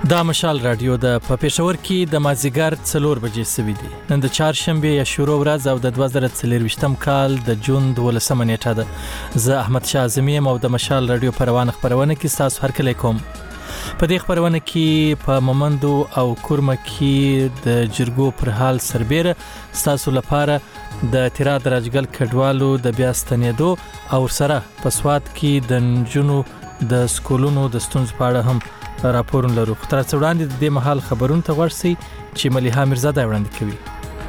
دا مشال رادیو د پېښور کې د مازیګر 4 بجې سوي دي. نن د چهارشنبه یا شروع ورځ او د 2023م کال د جون 12 نیټه ده. زه احمد شاه اعظمي او د مشال رادیو پروانه خبرونه کې تاسو هرکلی کوم. په دې خبرونه کې په مومندو او کورمه کې د جرګو پر حال سربېره تاسو لپاره د اعتراض راجګل کډوالو د بیا ستنېدو او سره په سواد کې د نجونو د سکولونو د ستونزو په اړه هم راپورونه لرو. تر څو وړاندې د دې محل خبرونه ته ورسئ چې مليحه میرزاده وړاندې کوي.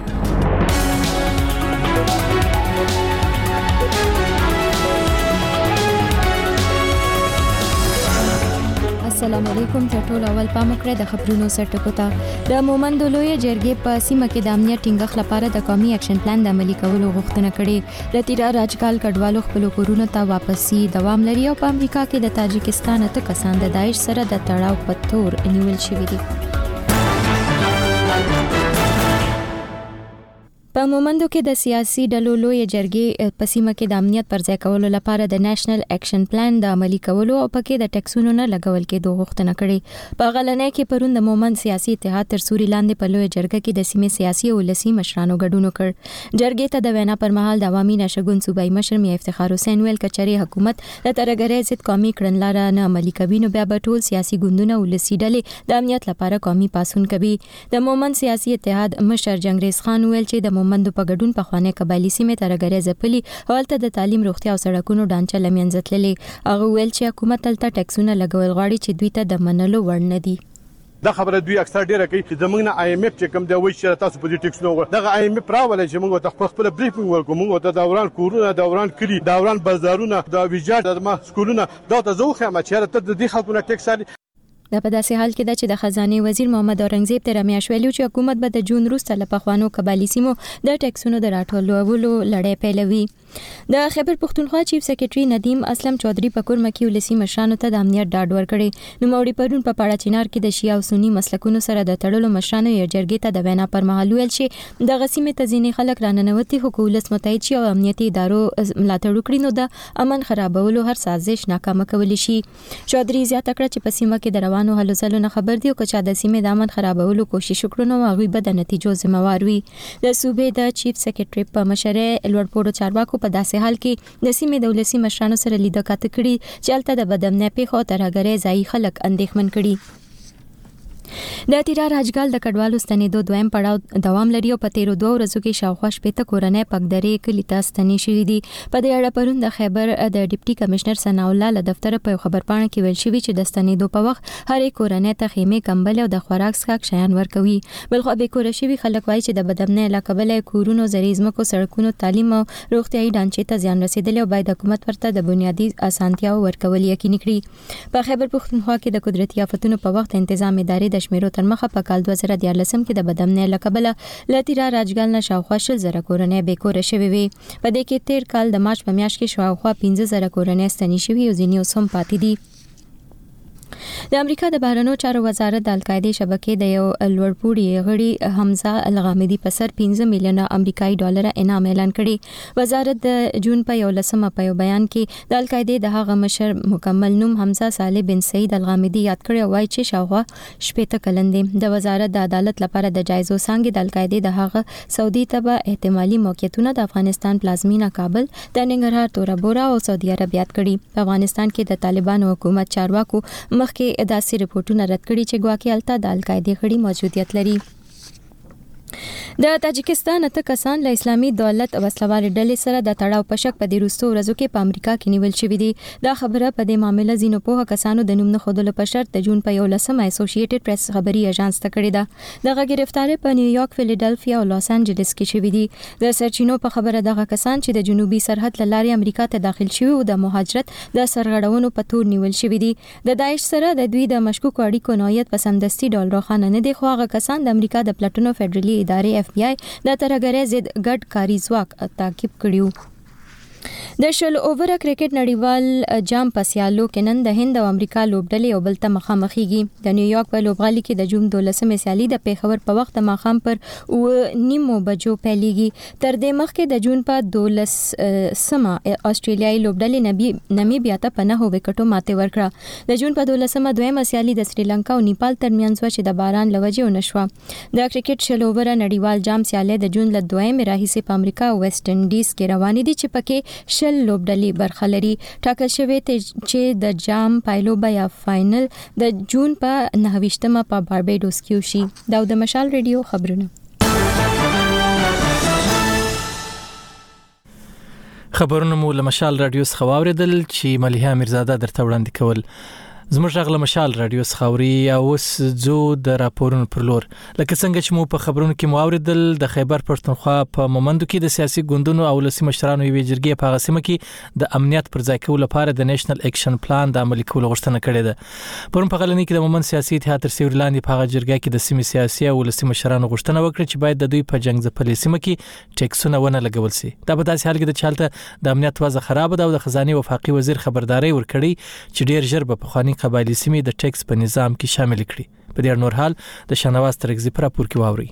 السلام علیکم. تر ټولو اول پام وکړئ د خبرونو سرټکو ته. د مومندو لوی جرګې په سیمه کې د امنیت ټینګښت لپاره د قومي اکشن پلان د عملي کولو غوښتنه کړې. د تیرا راجکال کډوالو خپل کورونو ته واپسی دوام لري او په امریکا کې د تاجکستان ته کسان د داعش سره د تړاو په تور نیول شوي دي. په مومندو کې د سیاسي ډلو لوی جرګې په سیمه کې د امنیت پر ځای کولو لپاره د نېشنل اکشن پلان د عملي کولو او پکې د ټیکسونو نه لګول کېدو غوښتنه کړې. په غلنۍ کې پرون د مومند سیاسي اتحاد تر سوري لاندې په لوی جرګه کې د سیمې سیاسي او ولسي مشرانو ګډون وکړ. جرګې ته د وینا پر مهال د عوامي نشګون صوبایي مشر میا افتخار حسین ویل کچري حکومت د ترګرې ضد قومي کړنلاره نه عملي کوي نو بیا به ټول سیاسي ګوندونه ولسي ډلې د امنیت لپاره قومي پاسون کوي. د مومند سیاسي اتحاد مشر جنگریز خان ویل چې د مومندو په ګډون په خوانې قبایلی سیمې ترګرې ځپلي حالت د تعلیم روغتیا او سړکونو ډانچه لمنځتللي. هغه ویل چې حکومت تلته ټیکسونه لګول غواړي چې دوی ته د منلو وړ نه دي. دا خبره دوی اکثر ډیره کوي چې زمونږ نه آی ایم ایف چې کوم دی وایي چې تاسو په دې ټیکس نو دغه آی ایم ایف راولای چې موږ ته خپل بریفینګ ورکوم. موږ ته دوران کورونه دوران کلی دوران بازارونه د ویجاړ د ما سکولونه دا ته زه خو ما چې ته د دې خلکو نه ټیکس اخلي. دا په داسې حال کې ده چې د خزانه وزیر محمد اورنګزیب تر میاشتې ویلو چې حکومت به د جون وروسته له پخوانو قبایلی سیمو د ټیکسونو د راټولولو لړۍ پیلوي. د خیبر پختونخوا چیف سیکریټري ندیم اسلم چودھری په کورمه کې ولسی مشرانو ته د امنیت ډاډ ورکړي. نو موري پرون په پاړه چینار کې د شیعه او سنی مسلکونو سره د تړلو مشرانو یې جرګې ته د وینا پر مهال ویل چې د غسیمه تزینی خلک راننوتی حکومت متعهد شي او امنیتي ادارو ملاتړ وکړي نو د امن خرابولو هر سازش ناکام کولی شي. چودھری زیاته کړه چې په سیمه کې د روانو هلو ځلو نه خبر دی او چې د سیمې د امن خرابولو کوشش وکړو نو هغه به د نتیجو ذمہوار وي. د صوبې د چیف سیکریټري په مشره لوړپوړو چارواکو په داسې حال کې د سیمې د ولسی مشرانو سره لیدل کاته کړي چې الته د بدامنۍ پیښو ترګرې ځای خلک اندېښمن کړي. د تیرا راجګال د کډوالو ستنېدو دویم پړاو دوام لري او په 13 ورځو کې شاوخوا شپږ کورنۍ پګدرې کلی ته ستنې شوې دي. په دې اړه پرون د خیبر د ډیپټي کمشنر ثنا الله له دفتر په خبر پاڼه کې ویل شوی چې د ستنېدو په وخت هرې کورنۍ ته خیمه کمبل او د خوراک سکاک شیان ورکوي. بلخو به کور شوی خلک وایي چې د بدامنۍ علاقه بلې کورونو زریزمکو سړکونو تعلیم او روغتيایي ډانچې ته زیان رسیدلی او باید حکومت ورته د بنیادی اسانتیاو ورکول یقیني کړي. په خیبر پختونخوا کې د قدرتي آفتونو په وخت تنظیم ادارې د شمیرو تر مخه په کال 2014 کې د بدامنۍ علاقه بل لتیرا راجګال نه شاوخوا 1000 کورنۍ به کور شوي وي. په دې کې 13 کال د مارچ په میاشت کې شاوخوا 15000 کورنۍ ستنې شوي او ځینې اوس هم پاتې دي. د امریکا د بهرنیو چارو وزارت د القاعده شبکې د یو لوړپوړي غړي حمزه الغامدي په سر 15 میلیونه امریکایي ډالر انعام اعلان کړي. وزارت د جون په 11 په بیان کې د القاعده د هغه مشر مکمل نوم حمزه صالح بن سعید الغامدي یاد کړی او وايي چې شاوخوا شپږ کلن دي. د وزارت د عدالت لپاره د جایزو څنګه د القاعده د هغه سعودي تبع احتمالي موقعیتونه د افغانستان پلازمینه کابل د ننګرهار تورا بورا او سعودي عرب یاد کړي. په افغانستان کې د طالبانو حکومت چارواکو مخکې داسې رپورټونه رد کړي چې ګواکې الته د القاعده غړي موجودیت لري. د تاجکستان ته کسان له اسلامي دولت وسلوال ډلې سره د تړاو په شک په دې وروستو ورځو کې په امریکا کې نیول شوې دي. دا خبره په دې معاملې زینو په کسانو د نوم نه خودلو په شرط د جون په 11 اسوسییټډ پریس خبري ایجنس ته کړې ده. دغه گرفتاری په نیویارک، فیلادلفیا او لاس انجلس کې شوې دي. د سرچینو په خبره دغه کسان چې د جنوبي سرحد لارې امریکا ته داخل شوي او د مهاجرت د سرغړونو په تور نیول شوې دي. د داعش سره د دوی د مشکوک اړیکو نوعیت په سمدستي ډول روښانه نه دي خو هغه کسان د امریکا د پلټنو فدرالي ادارې FBI د ترګرې ضد ګډ کاری ځواک تعقیب کړیو. د شل اوور کرکټ نړیوال جام په سیالو کې نن د هند او امریکا لوبډلې او بل ته مخامخېږي. د نیویارک په لوبغالي کې د جون 12 سیالي د پیښور په وخت ماښام پر 9:30 بجو پیلېږي. تر دې مخکې د جون په 12 استرالیایي لوبډلې نمیبیا ته په 9 وکټو ماته ورکړه. د جون په 12 دویمه سیالي د سریلانکا او نیپال ترمنځ و چې د باران لوجې ونشوه. د کرکټ شل اوور نړیوال جام سیالي د جون له 2 راهیسې په امریکا او ویسټ انډیز کې روان دي چې پکې شل لوبډلې برخه لري. ټاکل شوی چې د جام پایلوبه یا فائنل د جون په 29مه په باربیډوس کې وشي. دا د مشال ریډیو خبرونه. خبرونه مو له مشال رادیو څخه واوریدل چې ملیحه میرزاده درته وړاندې کول. زموږ غږ له مشال رادیو څخه اوري او اوس زو د راپورونو پر لور. لکه څنګه چې مو په خبرونو کې مو اوریدل د خیبر پښتونخوا په مومندو کې د سیاسي ګوندونو او ولسي مشرانو یوې جرګې په غسمه کې د امنیت پر ځای کولو لپاره د نېشنل اکشن پلان د عملي کولو غوښتنه کړې ده. پرون په غلنۍ کې د مومند سیاسي اتحاد تر سیوري لاندې په هغه جرګه کې د سیمې سیاسي او ولسي مشرانو غوښتنه وکړه چې باید د دوی په جنگ ځپلې سیمه کې ټیکسونه ونه لګول شي. دا په داسې حال کې د چالتە د امنیت وضع خراب ده او د خزانه وفاقي وزیر خبرداري ورکړي چې ډیر ژر به پخوانی قبایلی سیمې د ټیکس په نظام کې شامل کړي. په دې نور حال د شنواز ترغزی پر راپور کې واوري.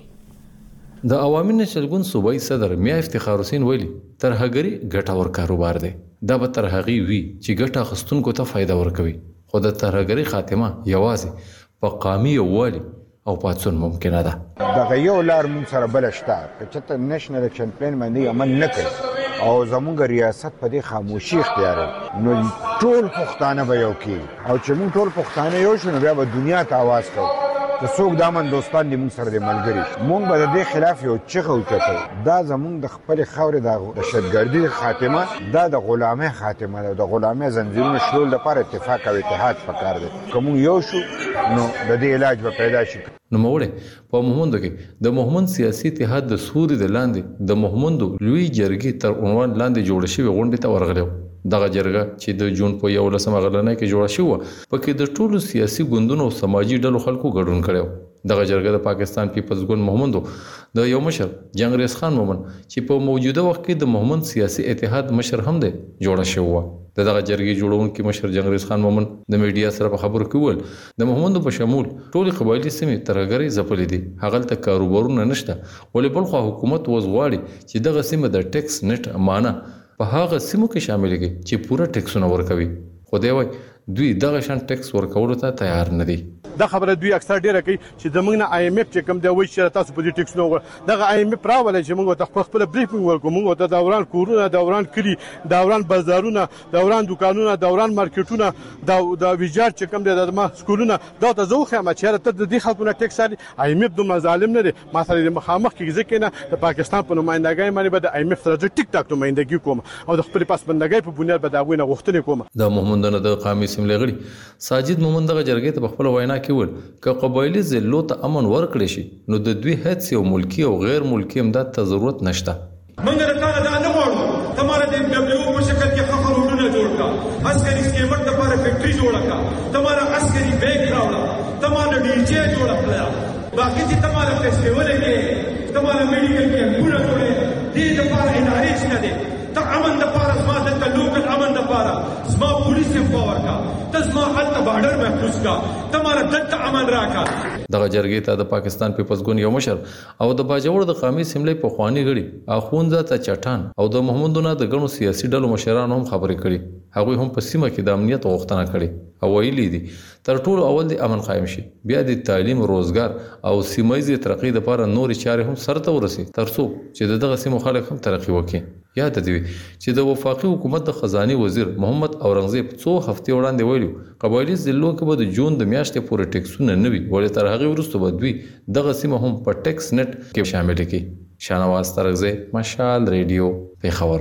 د عوامي نشلګون صوبایي صدر میا افتخار حسین ویلي ترهګری ګټور کاروبار دی. دا به ترهغي وي چې ګټه خستونکو ته فائدہ ورکوي. خو د ترهګری خاتمه یوازې په قومي یووالي او پاتون ممکنه ده. دغه یو لار مون سره بلشته چې نېشنل اکشن پلان باندې عمل نکړي او زمونږ ریاست په دې خاموشي اختیاروي نو ټول پښتانه به یو کی او چې مون ټول پښتانه یو شنو بیا به دنیا ته आवाज کوو. د څوک دامن دوستان دې مون سره د ملګری مون به د دې خلاف یو چغه وکړو. دا زمونږ د خپل خاورې د دهشتګردي خاتمه دا د غلامۍ خاتمه ده. د غلامۍ زنجیرونو شلول لپاره اتفاق او اتحاد پکار دی. کوم یو شو نو د دې علاج به پیدا شي. نو موړې په مومندو کې د مومند سیاسي اتحاد د سوري د لاندې د مومندو لوی جرګې تر عنوان لاندې جوړ شوی غونډې ته ورغلو. دغه جرګه چې د جون په 11 غلنۍ کې جوړه شوه پکې د ټولو سیاسي ګوندونو او سماجی ډلو خلکو ګډون کړو. دغه جرګه د پاکستان پیپلز ګوند مومندو د یو مشر جنگریز خان مومن چې په موجوده وخت کې د مومند سیاسي اتحاد مشر هم دی جوړه شوه. دغه جرګې جوړونکو مشر جنگریز خان مومن د میډیا سره په خبرو کې ول د مومندو په شمول ټول قبایلی سیمې ترهګری ځپلې دي. هغه ته کاروبارونه نشته ولې بل خو حکومت وزغواړي چې دغه سیمه د ټیکس نت امانه په هغه سیمو کې شامل کړي چې پوره ټیکسونه ورکوي. خو دوی دغه شان ټیکس ورکولو ته تیار نه دي. دا خبره دوی اکثر ډیره کوي چې د موږ نه آی ایم ایف چې کوم دی وایي چې تاسو په دې ټیکس نو دغه آی ایم ایف راولای چې موږ ته خپل بریفینګ ورکو. موږ ته دوران کورونه دوران کلی دوران بازارونه دوران دکانونه دوران مارکیټونه دا ویجاړ چې کوم دی د ما سکولونه دا ته زه خو ما چې ته د دې خلکو نه ټیکس اخلي. آی ایم ایف دومره ظالم نه دی. ما سره مخامخ کې ځکه نه د پاکستان په نمائندګۍ باندې به د آی ایم ایف سره د ټیک ټاک نمائندګي کوم او د خپل پاسبندګۍ په بنیاد به دا غوښتنه غوښتنه کوم. د مومندانو د قومي سیمې غړي ساجد مومند دغه جرګې ته خپل وینا کې ول ک قبایلی ضلعو ته امن ورکړي شي نو د دوی هڅې او ملکی او غیر ملکی امداد ته ضرورت نشته. موږ راته دا نه غواړو تمہاره د دبليو په شکل کې خفر وډونه جوړ کا عسکري سکیمر د لپاره فیکټری جوړ کا تمہاره عسکري بیگ راوړه تمہاره ډي جي جوړ کړه باقي چې تمہاره فیسټیول کې تمہاره میډیکل کې پورا جوړه دې د لپاره ادارې شته دي. ته امن د لپاره زما د لوکل امن د لپاره زما پولیس امپاور کا تزما حل بارډر محفوظ کا تمہاره دلته امن راکا. دغه جرګې ته د پاکستان پیپلز ګوند یو مشر او د باجوړ د قومي سیملې په خواني غړي اخوند ته چټان او د محمدونه د غنو سیاسي ډلو مشرانو هم خبرې کړي. هغه هم په سیمه کې د امنیت غوښتنه کړي او ویلي دي تر ټولو اول د امن قائم شي بیا د تعلیم روزګار او سیمایي ترقۍ لپاره نور چارې هم سرته ورسي ترڅو چې دغه سیمو خلک هم ترقی وکړي. یاد دی چې د وفاقي حکومت د خزاني وزیر محمد اورنګزیب څو هفتې وړاندې ویلو قبایلی ضلعو کې به د جون د میاشتې پورې ټیکسونه نه وي ولې تر هغه وروسته به دوی دغه سیمه هم په ټیکس نت کې شامل کړي. شانواز ترغزی مشال ریډیو پیښور.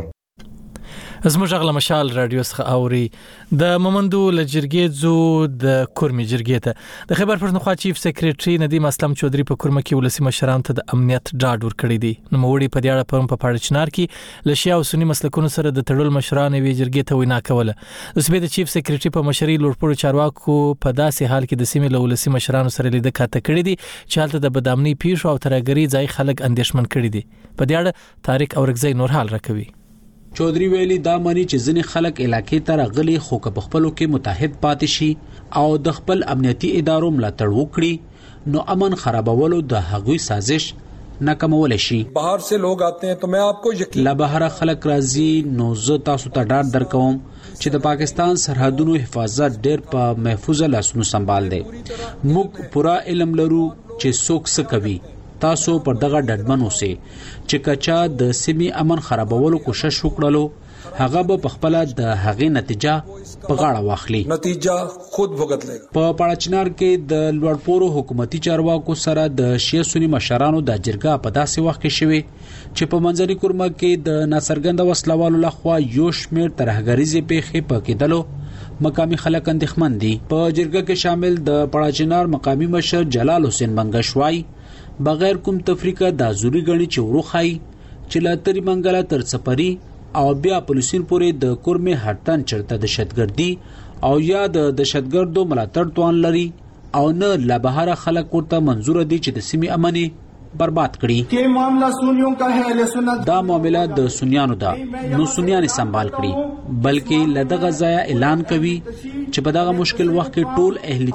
زموږ غږ له مشال رادیو څخه اوري. د مومندو لجرګې زو د کورمي جرګې ته د خیبر پښتونخوا چیف سیکریټري ندیم اسلم چودري په کورمه کې ولسی مشرانو ته د امنیت ډاډ ورکړی دی. نو موړي په دیاړه پرم په پاړچنار کې لشیا او سنی مسلکونو سره د تړل مشرانو وی جرګې ته وینا کوله. اوس به د چیف سیکریټري په مشرۍ لوړپوړو چارواکو په داسې حال کې د سیمې له ولسی مشرانو سره لیدل کاته کړی دي چې حالت د بدامنۍ پیښو او ترګری ځای خلک اندیشمن کړی دي. په دیاړه طارق اورګزی نور حال راکوي. چودري ویلي دا مانی چې ځینې خلک علاقې ته راغلي خو که په خپلو کې متحد پاتې شي او د خپل امنیتي ادارو ملاتړ وکړي نو امن خرابولو د هغوی سازش ناکامول شي. بهر سے لوگ آتے ہیں تو میں آپ کو یقین لا بهر خلک راځي نو زه تاسو ته ډاډ درکوم چې د پاکستان سرحدونو حفاظت ډېر په محفوظه لاسونو سنبال دی. موږ پورا علم لرو چې څوک څه کوي. تاسو پر دغه ډډمن اوسئ چې کچا د سیمې امن خرابولو کوشش وکړلو هغه به په خپل د هغې نتیجه په غاړه واخلي. نتیجه خود بھگت لے گا. په پاړچنار کې د لوړپورو حکومتي چارواکو سره د شیعه سنی مشرانو د جرګه په داسې وخت کې شوي چې په منځني کورما کې د ناڅرګند وسلوالو لخوا یو شمېر ترهګریزې پیښې په کېدلو مقامي خلک اندېښمن دي. په جرګه کې شامل د پاړچنار مقامي مشر جلال حسین منګشوای بغیر کوم تفریقه د ازوري غني چې وروخای چې لا تری منګلا تر سپری او بیا پولیسین پورې د کورمه هټن چرته دهشتګردي او یا د دهشتګردو ملاتړ توان لري او نه لا بهر خلک ورته منزور دي چې د سیمې امني برباد کړي. کې معاملہ سنیوں کا ہے اهل سنت دا معاملہ د سنیانو دا نو سنیان سنبال کړي بلکې لدغه ځای اعلان کوي چې په دغه مشکل وخت کې ټول اهل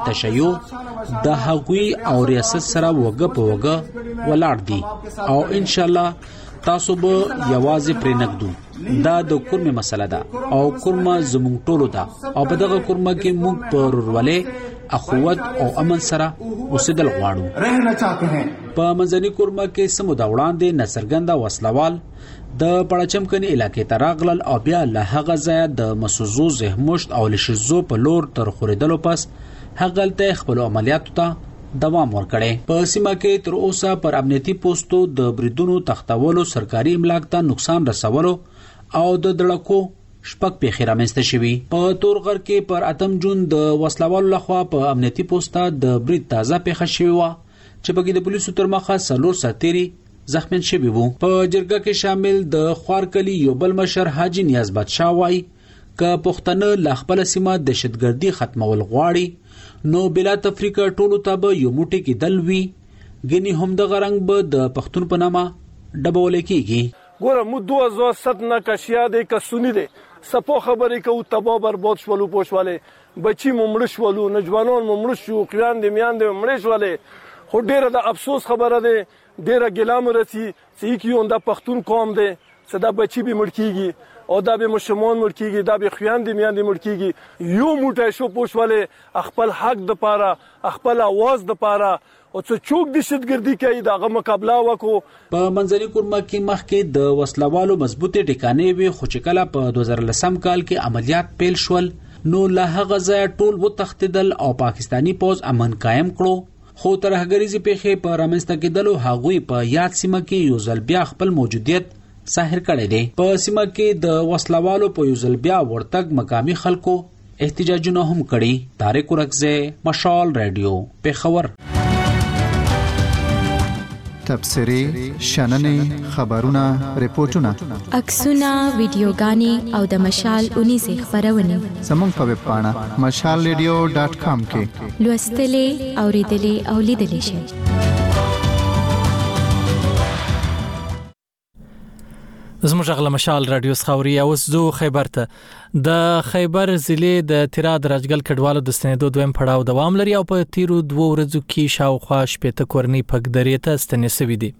تشیع د هغوی او ریاست سره وګه په وګه ولاړ دي او ان شاء الله تاسو به یوازې پرې نګدو. دا د کورمه مسله ده او کورمه زموږ ټولو ده او په دغه کورمه کې موږ پر ورولې اخوت او امن سره اوسېدل غواړو. رہنا چاہتے ہیں. په منځني کورمه کې سمو دا وړاندې ناڅرګنده وسلوال د پړچمکني علاقې ته راغلل او بیا له هغه ځایه د مسوزو زهمشت او لشزو په لور تر خورېدلو پس هغلته خپل عملیاتو ته دوام ورکړي. په سیمه کې تر اوسه پر امنیتي پوسټو د بریدونو تختولو سرکاري املاک ته نقصان رسولو او د دړکو شپږ پیښې رامنځته شوي. په تورغر کې پر 8 جون د وسلوالو لخوا په امنیتي پوسټه د برید تازه پیښه شوې وه چې پکې د پولیسو تر مخه 4 سرتیري زخمیان شوي وو. په جرګه کې شامل د خوارکلي یو بل مشر حاجی نیاز بادشاه وایي که پښتانه له خپل سیمه دهشتګردي ختمول غواړي نو بلا تفریقه ټولو ته به یو موټی کې دل وي ګنې هم د غرنګ به د پښتون په نامه ډبول کېږي. ګوره مو 2007 نه کشیا دې ک سنی دې سپو خبرې کو تبا برباد شولو پوښواله بچی ممړ شولو نوجوانان ممړ شو قیان دې میان دې مړ شولې خو ډیره د افسوس خبره ده ډیره ګلام رسی چې کیون د پښتون قوم ده صدا بچی به مړ کیږي او دا به مشمون مړ کیږي دا به خویان دې میان دې مړ کیږي یو موټه شو پوښواله خپل حق د پاره خپل आवाज د پاره او څه چوک دهشتګردي کوي داغه مقابله وکړو. په منځني کورما کې مخکې د وسلوالو مضبوطه ټکانې وي خو چې کله په 2010 کال کې عملیات پیل شول نو له هغه ځای ټول وتښتیدل او پاکستانی پوز امن قائم کړو خو ترهګریزي پیښې په رامنځته کېدلو هغوی په یاد سیمه کې یو ځل بیا خپل موجودیت ظاهر کړی دی. په سیمه کې د وسلوالو په یو ځل بیا ورتګ مقامي خلکو احتجاجونه هم کړي. طارق ورکزه مشال رادیو پیښور. تبصرې شننې خبرونه ریپورتونه عکسونه ویډیوګانې او د مشال 19 خبرونه زموږ په ویب پاڼه mashalradio.com کې لوستلې اوریدلې او لیدلې شئ. زموږ غل مشال رادیو خاوري اوس زو خیبر ته د خیبر ضلع د تیراد راجګل کډوالو د ستنېدو دویم پړاو دوام لري او په تیرو 2 ورځو کې شاوخوا شپېته کورنۍ پګدرې ته ستنې شوې دي.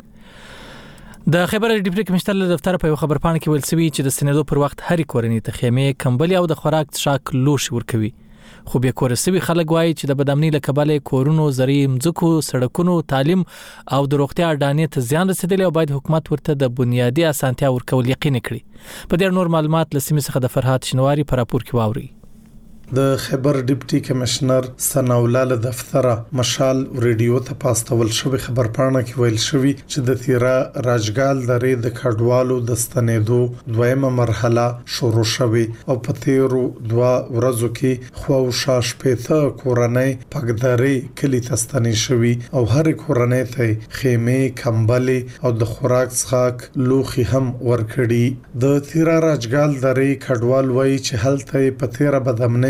د خیبر ډیپټي کمشنر له دفتر په خبر پاڼه کې ویل شوی چې د ستنېدو پر وخت هر کورنۍ ته خیمه کمبلي او د خوراک څښاک لوش ورکوي. خو به کورسوي خلک وایي چې د بدامنۍ له کبله کورونو زری مځکو سړکونو تعلیم او د روغتیا اډانې ته زیان رسیدلی او باید حکومت ورته د بنیادي اسانتیا ورکول یقیني کړي. په دې نور معلومات له سیمې څخه د فرحات شنواری په راپور کې واوري. د خیبر ډیپټي کمشنر ثناءالله له دفتره مشال ریډیو ته پاستول شوی خبر پاڼه کې ویل شوی چې د تیرا راجګال درې د کډوالو د ستنېدو دویمه مرحله شروع شوی او په تیرو 2 ورځو کې خواوشا شپېته کورنۍ پګدرې کلی ته ستنې شوی او هر کورنۍ ته خیمه کمبلي او د خوراک څښاک لوخي هم ورکړي. د تیرا راجګال درې کډوال وایي چې هلته په تیرا بدامنۍ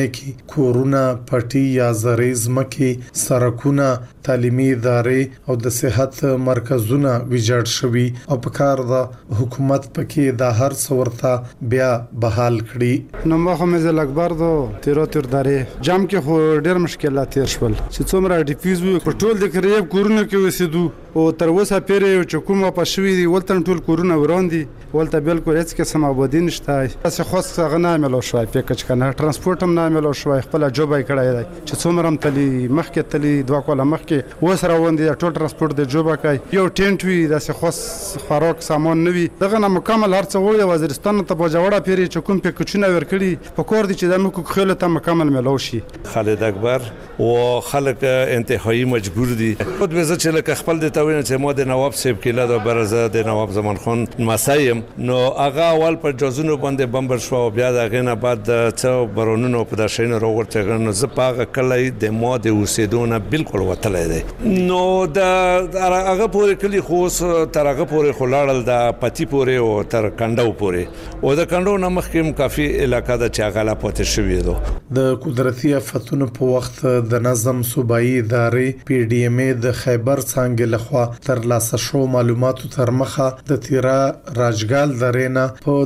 ودانۍ کې کورونه پټي یا زرې ځمکې سړکونه تعلیمي ادارې او د صحت مرکزونه ویجاړ شوي او په کار د حکومت پکې د هر څورته بیا بحال کړي. نو محمد اکبر دو تیرو تیر دارې جام کې خو ډېر مشکلات تیر شول چې څومره ډیفیوز وي په ټول د قریب کورونه کې وسیدو او تر اوسه پیرې چې کومه په شوي دي ولته ټول کورونه وراندي ولته بالکل هیڅ قسم آبادی نشته. تاسو خو څنګه نه عملو شوي پکې کنه ترانسپورت هم نه عملو شوي خپل جوبای کړای دی چې څومره هم تلی مخکې تلی دوه کوله مخکې وسره وندي ټول ترانسپورت د جوبا کوي یو ټینټ وي د څه خوراک سامان نوي دغه نه مکمل هر څه وي وزیرستان ته په جوړه پیری چې کوم په کوچنه ورکړي په کور دي چې د مکو خله ته مکمل ملو شي. خالد اکبر او خلک انتهایی مجبور دي خود به چې لکه خپل د توین چې مو د نواب صاحب کې لاله برزه د نواب زمان خان مسایم نو هغه اول په جزونو باندې بمبر شو بیا دغه نه بعد څو برونونو په داشین روغورته نو زپاغه کله د مو د اوسېدونه بالکل وتل نو د هغه پورې کلی خو تر هغه پورې خلاړل د پتی پورې او تر کندو پورې او د کندو نمخ کې کافي علاقہ د چاغلا پاتې شوې ده. د قدرتي آفتونو په وخت د نظم صوبایي ادارې پی ډی ایم ای د خیبر څنګه لخوا تر لاسه شو معلوماتو تر مخه د تیرا راجګال درینا په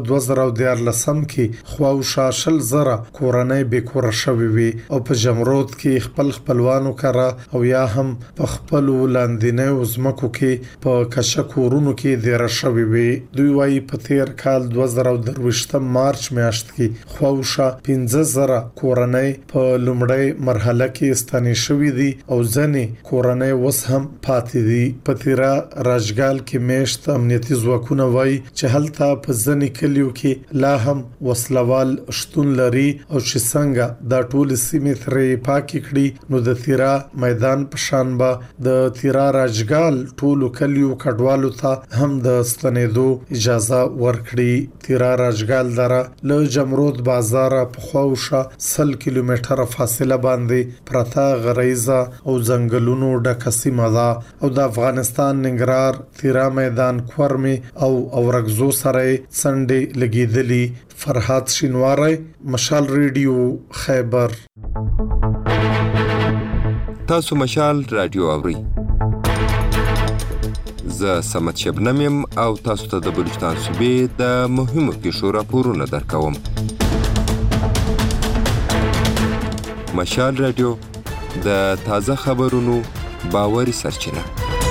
2014 کې خواو شاشل زره کورنۍ به کور شوي وي او په جمرود کې خپلوانو کرا او یا هم په خپل لاندینه وزمکو کې په کشکورونو کې د رشوي وي. دوی وايي په تیر کال 2023 مارچ میاشت کې خواوشه 15000 کورنۍ په لومړی مرحله کې ستنې شوې دي او ځنې کورنۍ وس هم پاتې دي. په تیرا راجګال کې میشت امنیتي ځواکونه وايي چې هلته په ځنې کلیو کې لا هم وسلوال شتون لري او چې څنګه دا ټول سیمې ترې پاکي کړي نو د تیرا میدان شانبا د تیرا راجګال ټولو کلیو کډوالو ته هم د ستنېدو اجازه ورکړي. تیرا راجګال دره له جمرود بازار په خواوشه 100 کیلومتره فاصله باندې پرتا غریزه او ځنګلونو ډکه سیمه ده او د افغانستان ننګرهار تیرا میدان کورمي او اورګزو سره څنډه لګیدلی. فرحات شینواری مشال ریډیو خیبر. تاسو مشال رادیو اورئ. زه سمت شبنم يم او تاسو ته د بلوچستان صوبې د مهمو پیښو راپورونه درکوم. مشال رادیو د تازه خبرونو باوري سرچینه.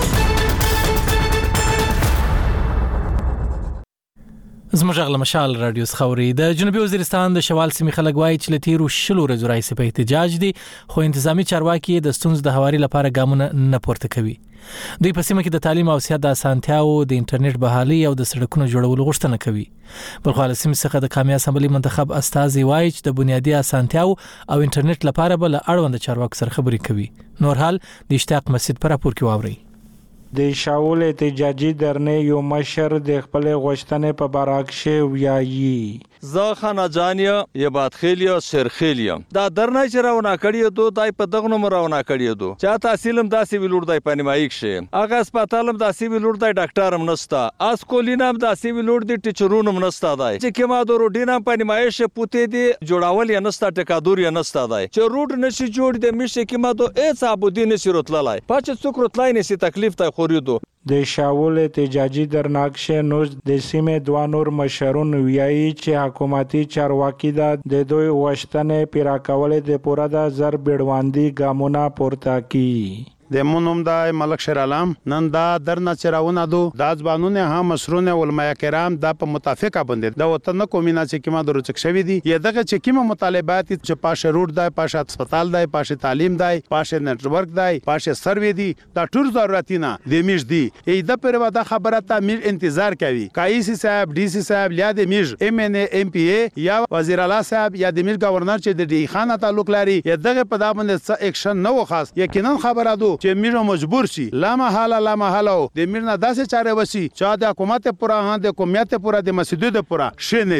زموږ غل مشال رادیو خوري د جنوبي وزیرستان د شوال سیمې خلک وایي چې لتیرو شلو ورځو راځي په احتجاج دي خو انتظامی چارواکي د ستونز د هواري لپاره ګامونه نه پورته کوي. دوی په سیمه کې د تعلیم او صحت د اسانتیاو د انټرنیټ بحالي او د سړکونو جوړولو غوښتنه کوي. بل خو سیمه څخه د قومي اسمبلی منتخب استازي وایي چې د بنیادی اسانتیاو او انټرنیټ لپاره بل اړوند چارواکو سره خبرې کوي. نور حال د اشتاق مسجد پر راپور کې واوري. د شاول احتجاجي درنه یو مشر د خپل غوښتنې په باراکشه ویایي زه خانه جانیا یبات خیلیا سرخیلیا دا درنه چې راونه کړی دو دای په دغه نوم راونه کړی دو چا تحصیلم داسې ویلور دای پنیمایک شه اغه هسپتالم داسې ویلور دای ډاکټرم نستا اس کولینم داسې ویلور دی ټیچرونم نستا دای چې کما د روډینم پنیمایش پوتې دی جوړاول یا نستا ټکادور یا نستا دای چې روډ نشي جوړ دی مشه کما دو اڅ ابودی نشي رتلای پچ څوک رتلای نشي تکلیف ته خوریدو د شاول احتجاجي درناکشه نوز د سیمه دوه نور مشرون ویایي چې حکومتي چارواکي د دوی وشتنه پیرا کول د پورا د زر بیړواندی ګامونه پورته کی. د مونوم د ملک شیر علام نن دا درنه چراونه دو د ځبانونه هم مسرونه علماء کرام د په متفقه باندې د وطن کومینه چې کما درچک شوی دي یا دغه چې کیمه مطالبات چې پاشه روډ دی پاشه هسپتال دی پاشه تعلیم دی پاشه نتورک دی پاشه سروي دی دا ټول ضرورتونه د میش دی ای د پروا د خبره ته میر انتظار کوي کایسی صاحب ډی سی صاحب یا د میش ام ان ام پی ای یا وزیر اعلی صاحب یا د میل گورنر چې د ډی خانه تعلق لري یا دغه په دا باندې اکشن نه وخاص یقینا خبره دو چې میر مجبور شي لا محاله د میر نه داسې چاره وسی چې د حکومت پورا د قومیت پورا د مسجد پورا شنه وي.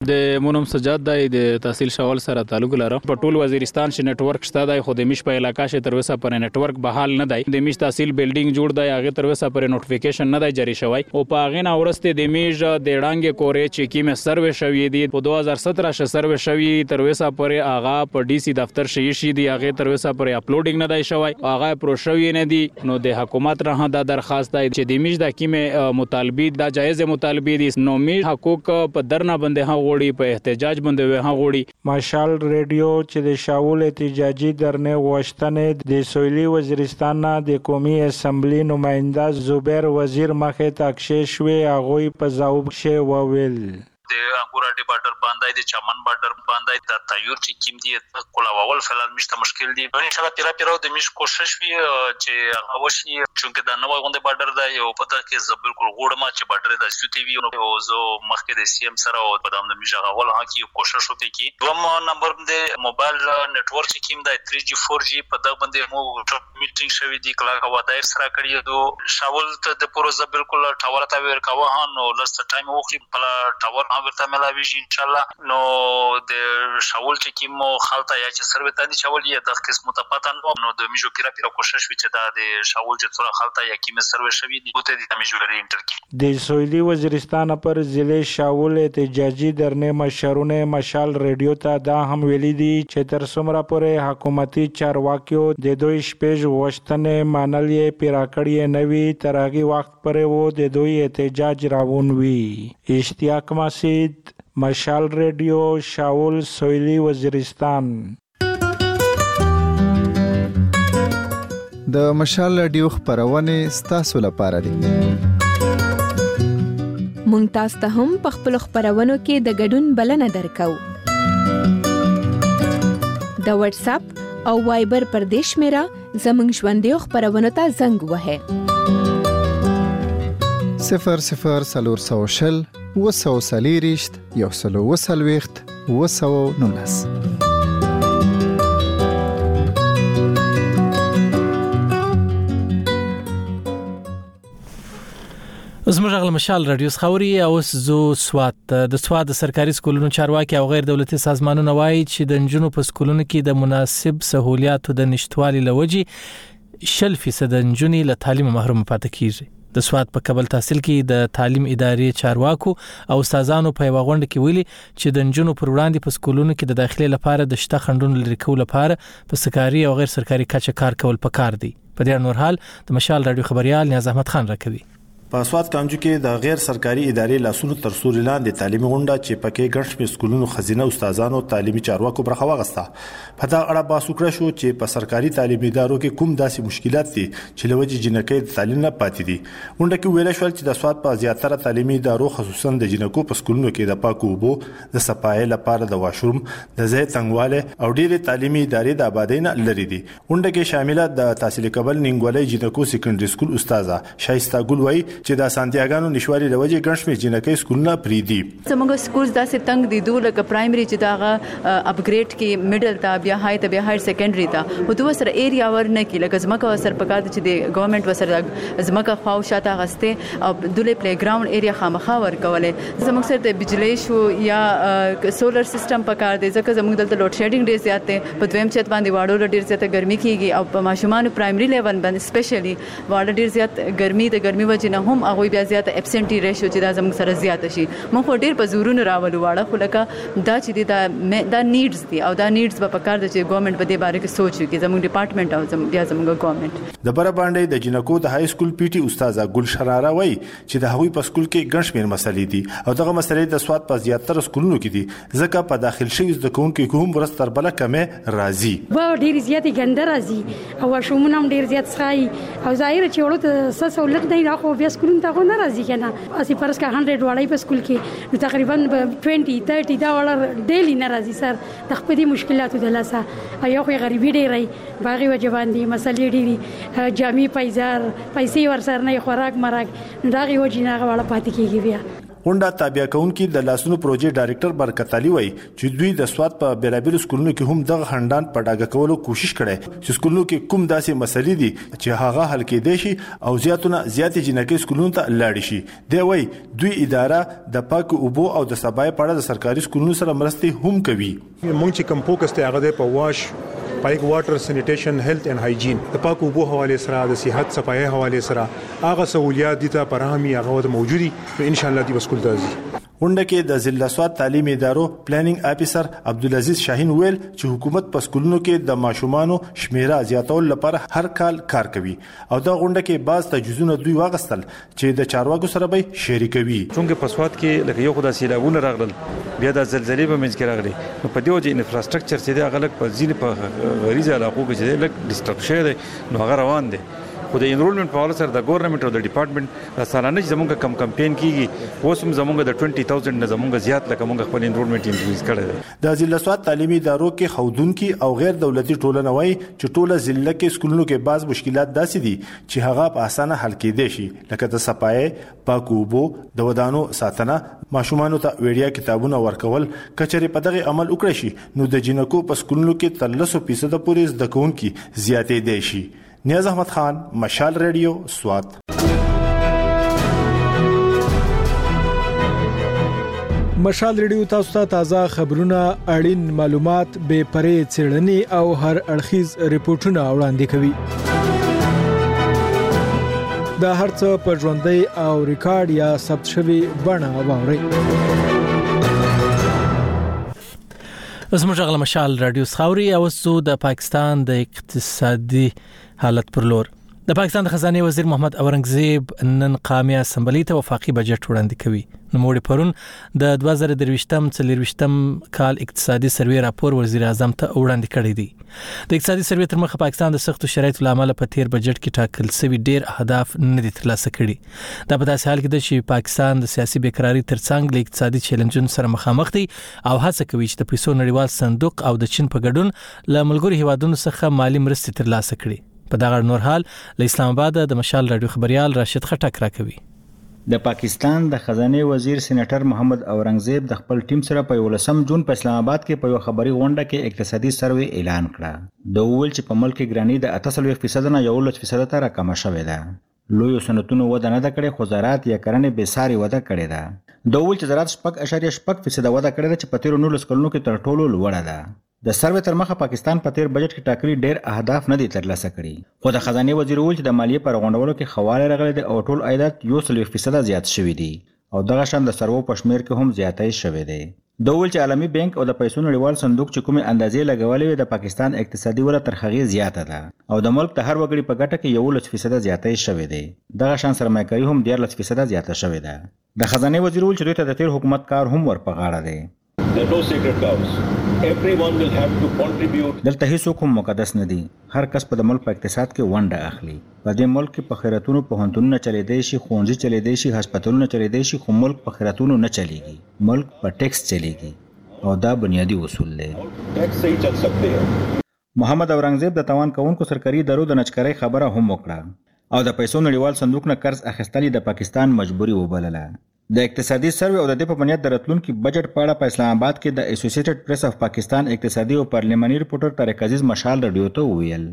د مونم سجاد د تحصیل شاول سره تعلق لرم. په ټول وزیرستان شي نتورک شته دی، خو د میش په علاقہ شي تر وسه پر نتورک بحال نه دی. د میش تحصیل بلډینګ جوړ دی، هغه تر وسه پر نوټیفیکیشن نه دی جاری شوی او په هغه نه ورسته د میش د ډانګ کورې چې کیمه سروې شوی دی په 2017 ش سروې شوی تر وسه پر هغه په ډي سي دفتر شي دی، هغه تر وسه پر اپلوډینګ نه دی شوی، هغه پروشوی نه دی. نو د حکومت راه دا درخواست دی چې د میش د کیمه مطالبه دا جایز مطالبه دي. نو میش حقوق په درنه باندې ها وړي، په احتجاج باندې ها وړي. مشال ریډیو چې د شاول احتجاجي درنه واشتنه د سویلي وزیرستان نه د قومي اسمبلی نماینده زبیر وزیر مخه تاکشش وی هغه په ځواب شه وویل د انګورا بارډر باندې د چمن بارډر باندې د تایور چې کیم دي کولاول فلال مشته مشکل دي. ان شاء الله پیرا د مش کوشش وی چې هغه وشي چې د نوې غونډه بارډر دا یو پته کې زبل کول غوړه ما چې بارډر د سټي وی او زه مخکې د سی ام سره او په دام د مش هغه ول هکې کوشش وکړي کی دوم نمبر د موبایل نتورک چې کیم د 3G 4G په دغه باندې مو میټینګ شوی دی کله کا ودایر سره کړی دو شاول ته د پروژه بالکل ټاور ته ور کاوه نو لست ټایم وخی په ټاور ورته ملاویږي ان شاء الله. نو د شاول چې کیمو خالته یا چې سروي ته دي شاول یې د قسمه ته پاتن نو د میجو پیرا کوشش وکړي چې دا د شاول چې څوره خالته یا کیمه سروي شوی دي ته د میجو لري انټر کی د سویلي وزیرستان پر ضلع شاول احتجاجي درنه مشرونه مشال ریډیو ته دا هم ویلي دي چې تر څومره پورې حکومتي چارواکیو د دوی شپږ وشتنه مانلې پیرا کړی نوي تر هغه وخت پورې وو د دوی احتجاج راوون وی. اشتیاق مسید مشال ریډیو شاول سویلي وزیرستان. د مشال ریډیو خبرونه ستاسو لپاره دي. مونږ تاسو ته هم په خپل خبرونو کې د ګډون بلنه درکو. د واتس اپ او وایبر پر دیش میرا زمنګ ژوندې خبرونه ته زنګ وهه 00 وسو سلیریشت یو سلو وسلويخت وسو نونس. زموږ غل مشال رادیو خوري او زو سوات د سواد سرکاري سکولونو چارواکي او غیر دولتي سازمانونو وایي چې د جنونو په سکولونو کې د مناسب سہولیاتو د نشټوالي لوجي 0% د جنونو له تعلیم محروم پاتې کیږي. د سواد په کابل تحصیل کې د تعلیم ادارې چارواکو او استادانو په غونډه کې ویلي چې د جنونو پر وړاندې په سکولونو کې د داخلي لپاره د شته خندونو لري کول لپاره په سرکاري او غیر سرکاري کچه کار کول پکار دي. په دې نور حال د مشال رادیو خبريال نیاز احمد خان راکوي. په سواد کانجو کې د غیر سرکاري ادارې لاسونو تر سوري لاندې تعلیمي غونډه چې پکې ګڼ شمېر سکولونو خزینه استادانو تعلیمي چارواکو برخه واغسته. په دا اړه باسو کړ شو چې په سرکاري تعلیمي ادارو کې کوم داسې مشکلات دي چې لوجه جنکې د تعلیم نه پاتې دي. غونډه کې ویل شو چې د سواد په زیاتره تعلیمي ادارو خصوصا د جنکو په سکولونو کې د پاکو اوبو د صفای لپاره د واشروم د ځای تنګواله او ډېری تعلیمي ادارې د آبادۍ نه لري دي. غونډه کې شامله د تحصیل کابل نینګولې جنکو سیکنډري سکول استاده شایسته ګل وای چې د سانتیاګو نشوالي لوجه ګڼ جنکې سکولونه پریدي. زموږ سکول داسې تنگ دي دوه لکه پرایمري چې داغه اپګریډ کې میډل ته بیا هاي ته بیا هایر سیکنډري ته په دوه سره ایریا ورنه کې لکه زمکه سر پکات چې د ګورنمنت وسره زمکه خواو شاته غسته او دوله پلی ګراوند ایریا خامخا ورکولې. زموږ سره د بجلی شو یا سولر سیستم پکار دی ځکه زموږ دلته لوډ شیډینګ ډیر زیات دی. په دویم چت باندې واړو ډیر زیات ګرمي کیږي او په ماشومان پرایمري لیول باندې سپیشلی واړه ډیر زیات ګرمي د ګرمي وجنه هم هغه بیا زیات ابسنټي ریشو چې دا زموږ سره زیات شي. موږ ډیر په زورونو راولو واړه خو لکه دا چې دا نیډز دي او دا نیډز به پکار دي چې ګورنمنت په دې باره کې سوچ وکړي. زموږ ډپارټمنټ او بیا زموږ ګورنمنت د بره باندې د جنکو د های سکول پی ټي استاده ګل شراره وای چې د هغوی په سکول کې ګڼ شمېر مسلې دي او دغه مسلې د سواد په زیاتره سکولونو کې دي ځکه په داخل شوي زده کوونکو کوم ورستر بل کمه راځي و ډیر زیات ګنده راځي او شومونه هم ډیر زیات ښایي او ظاهر چې وړو ته سہولت دی راخو بیا سکولونو ته نه راځي کنه اسی فرض کا 100 وړای په سکول کې نو تقریبا 20-30 دا وړ ډیلی نه راځي سر د خپل مشکلاتو د لاسه یو خو غریبي ډیری باغی وجبان دي مسلې ډیری جامع پیزار پیسې ورسره نه خوراک مرګ نو دا غي وجینه غواړه پاتې کیږي بیا غونډه تابع کونکي د لاسونو پروژې ډایریکټر برکت علي وایي چې دوی د سواد په بیلابیلو سکولونو کې هم دغه خندان په ډاګه کولو کوشش کړي چې سکولونو کې کوم داسې مسلې دي چې هغه حل کېدای شي او زیاتې جنکۍ سکولونو ته لاړ شي. دی وایي دوی اداره د پاکو اوبو او د صفای په اړه د سرکاري سکولونو سره مرستې هم کوي. مونږ چې کوم فوکس ته هغه په واش پایک واټر سینیټیشن هیلث اینڈ هایجین د پاکو اوبو حواله سره د صحت صفای حواله سره هغه سہولیات دي ته پرهامي هغه موجودي ان شاء الله دی بسکول تازي. غونډه کې د ضلع سواد تعلیمي ادارو پلانینګ افیسر عبدالعزیز شاهین ویل چې حکومت په سکولونو کې د ماشومانو شمیره زیاتول لپاره هر کال کار کوي او دا غونډه کې بعض تجهیزونه دوی واغستل چې د چارواکو سره به شریکوي. څنګه په سواد کې لکه یو خدای سیلابونه راغلل بیا د زلزلې په منځ کې راغلي نو په دې وجه انفراستراکچر چې د غلط په ځینې په غریزه علاقو کې چې لک ډیسټرکشن دی نو هغه روان دي. خو د انرولمنت په حواله سره د ګورنمنت او د ډپارټمنټ سالانه زمونږ کم کمپاین کیږي اوس هم زمونږ د 20000 نه زمونږ زیات لکه مونږ خپل انرولمنت انکریز کړی دی. د ضلع سواد تعلیمي ادارو کې خودونکي او غیر دولتي ټولنه وایي چې ټوله ضلع کې سکولونو کې بعض مشکلات داسې دي چې هغه په اسانه حل کېدای شي لکه د صفای پاکو اوبو د ودانو ساتنه ماشومانو ته وړیا کتابونه ورکول. کچري په دغه عمل وکړي شي نو د جنکو په سکولونو کې تر 100% پورې زده کوونکي زیاتې دي شي. نیاز احمد خان، مشال ریډیو، سوات. مشال ریډیو تاسو ته تازه خبرونه، اړین معلومات، بې پرې څېړنې او هر اړخیز ریپورتونه وړاندې کوي. دا هرڅه په ژوندۍ او ریکارډ یا ثبت شوی بڼه واورئ. زموږ غل مشال رادیو خاوري او سو د پاکستان د اقتصادي حالت پر لور. د پاکستان د خزانه وزیر محمد اورنګزیب نن قومي اسمبلی ته وفاقي بجټ وړاندې کوي. نو موږ پرون د 2023-24 کال اقتصادي سروې راپور وزیر اعظم ته وړاندې کړی دی. د اقتصادي سروې تر مخه پاکستان د سختو شرایطو لامل په تیر بجټ کې ټاکل شوی ډیر اهداف نه دي ترلاسه کړي. دا په داسې حال کې ده چې پاکستان د سیاسي بیکراری ترڅنګ له اقتصادي چیلنجونو سره مخامخ دی او هڅه کوي چې د پیسو نړیوال صندوق او د چین په ګډون له ملګرو هیوادونو څخه مالی مرستې ترلاسه کړي. په دغه نور حال له اسلام آباد د مشال رادیو خبريال راشد خټک راکوي. د پاکستان د خزانه وزیر سېنیټر محمد اورنګزیب د خپل ټیم سره په 18 جون په اسلام آباد کې په یو خبري غونډه کې اقتصادي سروې اعلان کړه. د ویل چې په ملک کې ګرانی د 8% نه 11% ته راکمه شوې ده. لوی صنعتونو وده نه کړې، خو زراعت یا کرنې به ساري وده کړې ده. د ویل چې زراعت 0.8% وده کړې ده چې په 13 کلونو کې تر ټولو لوړه ده. د سروې تر مخه پاکستان په تیر بجټ کې ټاکلي ډېر اهداف نه دي ترلاسه کړي. خو د خزانه وزیر ویل چې د مالیې پر غونډولو کې خواله راغلي دي او ټول عایدات 1% زیات شوي دي او دغه شان د سرو په شمیر کې هم زیاتای شوي دي. د ویل چې عالمي بانک او د پیسو نړیوال صندوق چې کومه اندازې لګولې د پاکستان اقتصادي وده تر هغه زیاته ده او د ملک ته هر وګړي په ګټه کې 11% زیاتای شوي دي. دغه شان سرمایه‌کاري هم 13% زیاته شوي ده. د خزانه وزیر ویل چې دوی ته د تیر حکومت کار هم ورپغاړه دي. There are no sacred cows. Everyone will have to contribute. دلته هیڅ کوم مقدس نه دي. هر کس په د ملک په اقتصاد کې ونډه اخلي. په دې ملک کې په خیراتونو په هنتونو چلیدای شي، ښوونځي چلیدای شي، هسپتالونه چلیدای شي، خو ملک په خیراتونو نه چلیږي. ملک په ټیکس چلیږي او دا بنیادی اصول دی. ټیکس صحیح چل سکتے ہیں. محمد اورنګزیب د توان کوونکو سرکاري ادارو د نچکرۍ خبره هم وکړه او د پیسو نړیوال صندوق نه قرض اخیستل د پاکستان مجبوري وبلله. د اقتصادي سروې او د دې په بنیاد د راتلونکي بجټ په اړه په اسلام آباد کې د اسوسییټډ پریس اف پاکستان اقتصادي او پارلیماني ریپورټر طارق عزیز مشال رادیو ته وویل.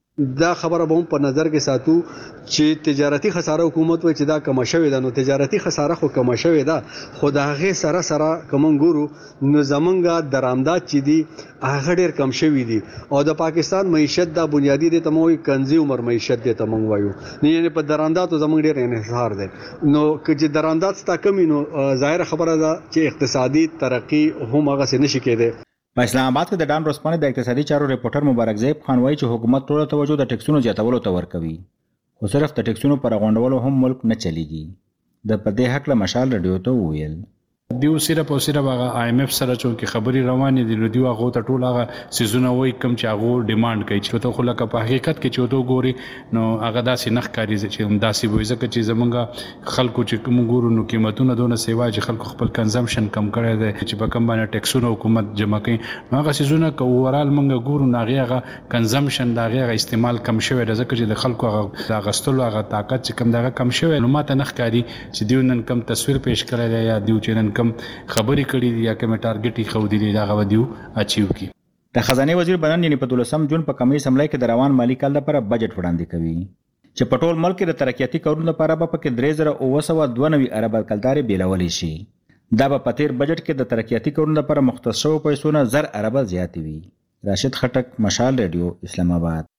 دا خبره به هم په نظر کې ساتو چې تجارتي خساره حکومت وایي چې دا کم شوې ده. نو تجارتي خساره خو کم شوې ده، خو د هغې سره کوم ګورو نو زمونږ درآمدات چې دي هغه ډېر کم شوي دي او د پاکستان معیشت دا بنیادی دی ته موږ کنزي عمر معیشت دی ته موږ وایو. نه یعنی په درآمداتو زمونږ ډېر انحصار دی. نو چې درآمدات ستا کمی نو ظاهر خبره ده چې اقتصادي ترقی هم هغه څه نشي کېدی. په اسلام آباد کې د ډان روسپانې د اقتصادي چارو ریپورټر مبارک زیب خان وایي چې حکومت ټول توجه د ټیکسونو زیاتولو ته ورکوي، خو صرف د ټیکسونو پر غونډولو هم ملک نه چلیږي. د په دې حق له مشال رادیو ته وویل. دیو صرف او صرف هغه IMF سره چې خبري روانې دي نو دیو هغه ته ټول هغه سيزونه وای کم چې هغه ډیماند کوي چې ته خو لکه په حقیقت کې چې دوه ګوري نو هغه داسې نخ کاری چې هم داسې وایي ځکه چې زمونږ خلکو چې کوم ګورو نو قیمتونه دونه سیوا چې خلکو خپل کنزمپشن کم کړی دی چې په کم باندې ټیکسونه حکومت جمع کوي نو هغه سيزونه کو ورال مونږ ګورو نو هغه کنزمپشن دا هغه استعمال کم شوی دی ځکه چې د خلکو هغه غستلو هغه طاقت چې کم دغه کم شوی نو ماته نخ کاری چې دیو نن کم تصویر پېښ کړی دی یا دیو چې نن کم خبرې کړې دي یا کوم ټارګټ یې خو دي دا غوډیو اچیو کی د خزانه وزیر بنان یعنی په 12 جون په کمی سملای کې د روان مالی کال لپاره بجټ وړاندې کوي چې په ټول ملک د ترقیاتي کارونو لپاره به پکې 3992 ارب کلداري بیلولې شي دا په تیر بجټ کې د ترقیاتي کارونو لپاره مختص شوی پیسو نه 1000 ارب زیات وي راشد خټک مشال ریډیو اسلام آباد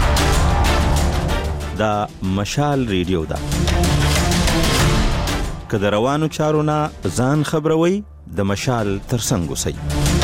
دا مشال ریډیو دا که د روانو چارو نه ځان خبروي د مشال ترڅنګ اوسئ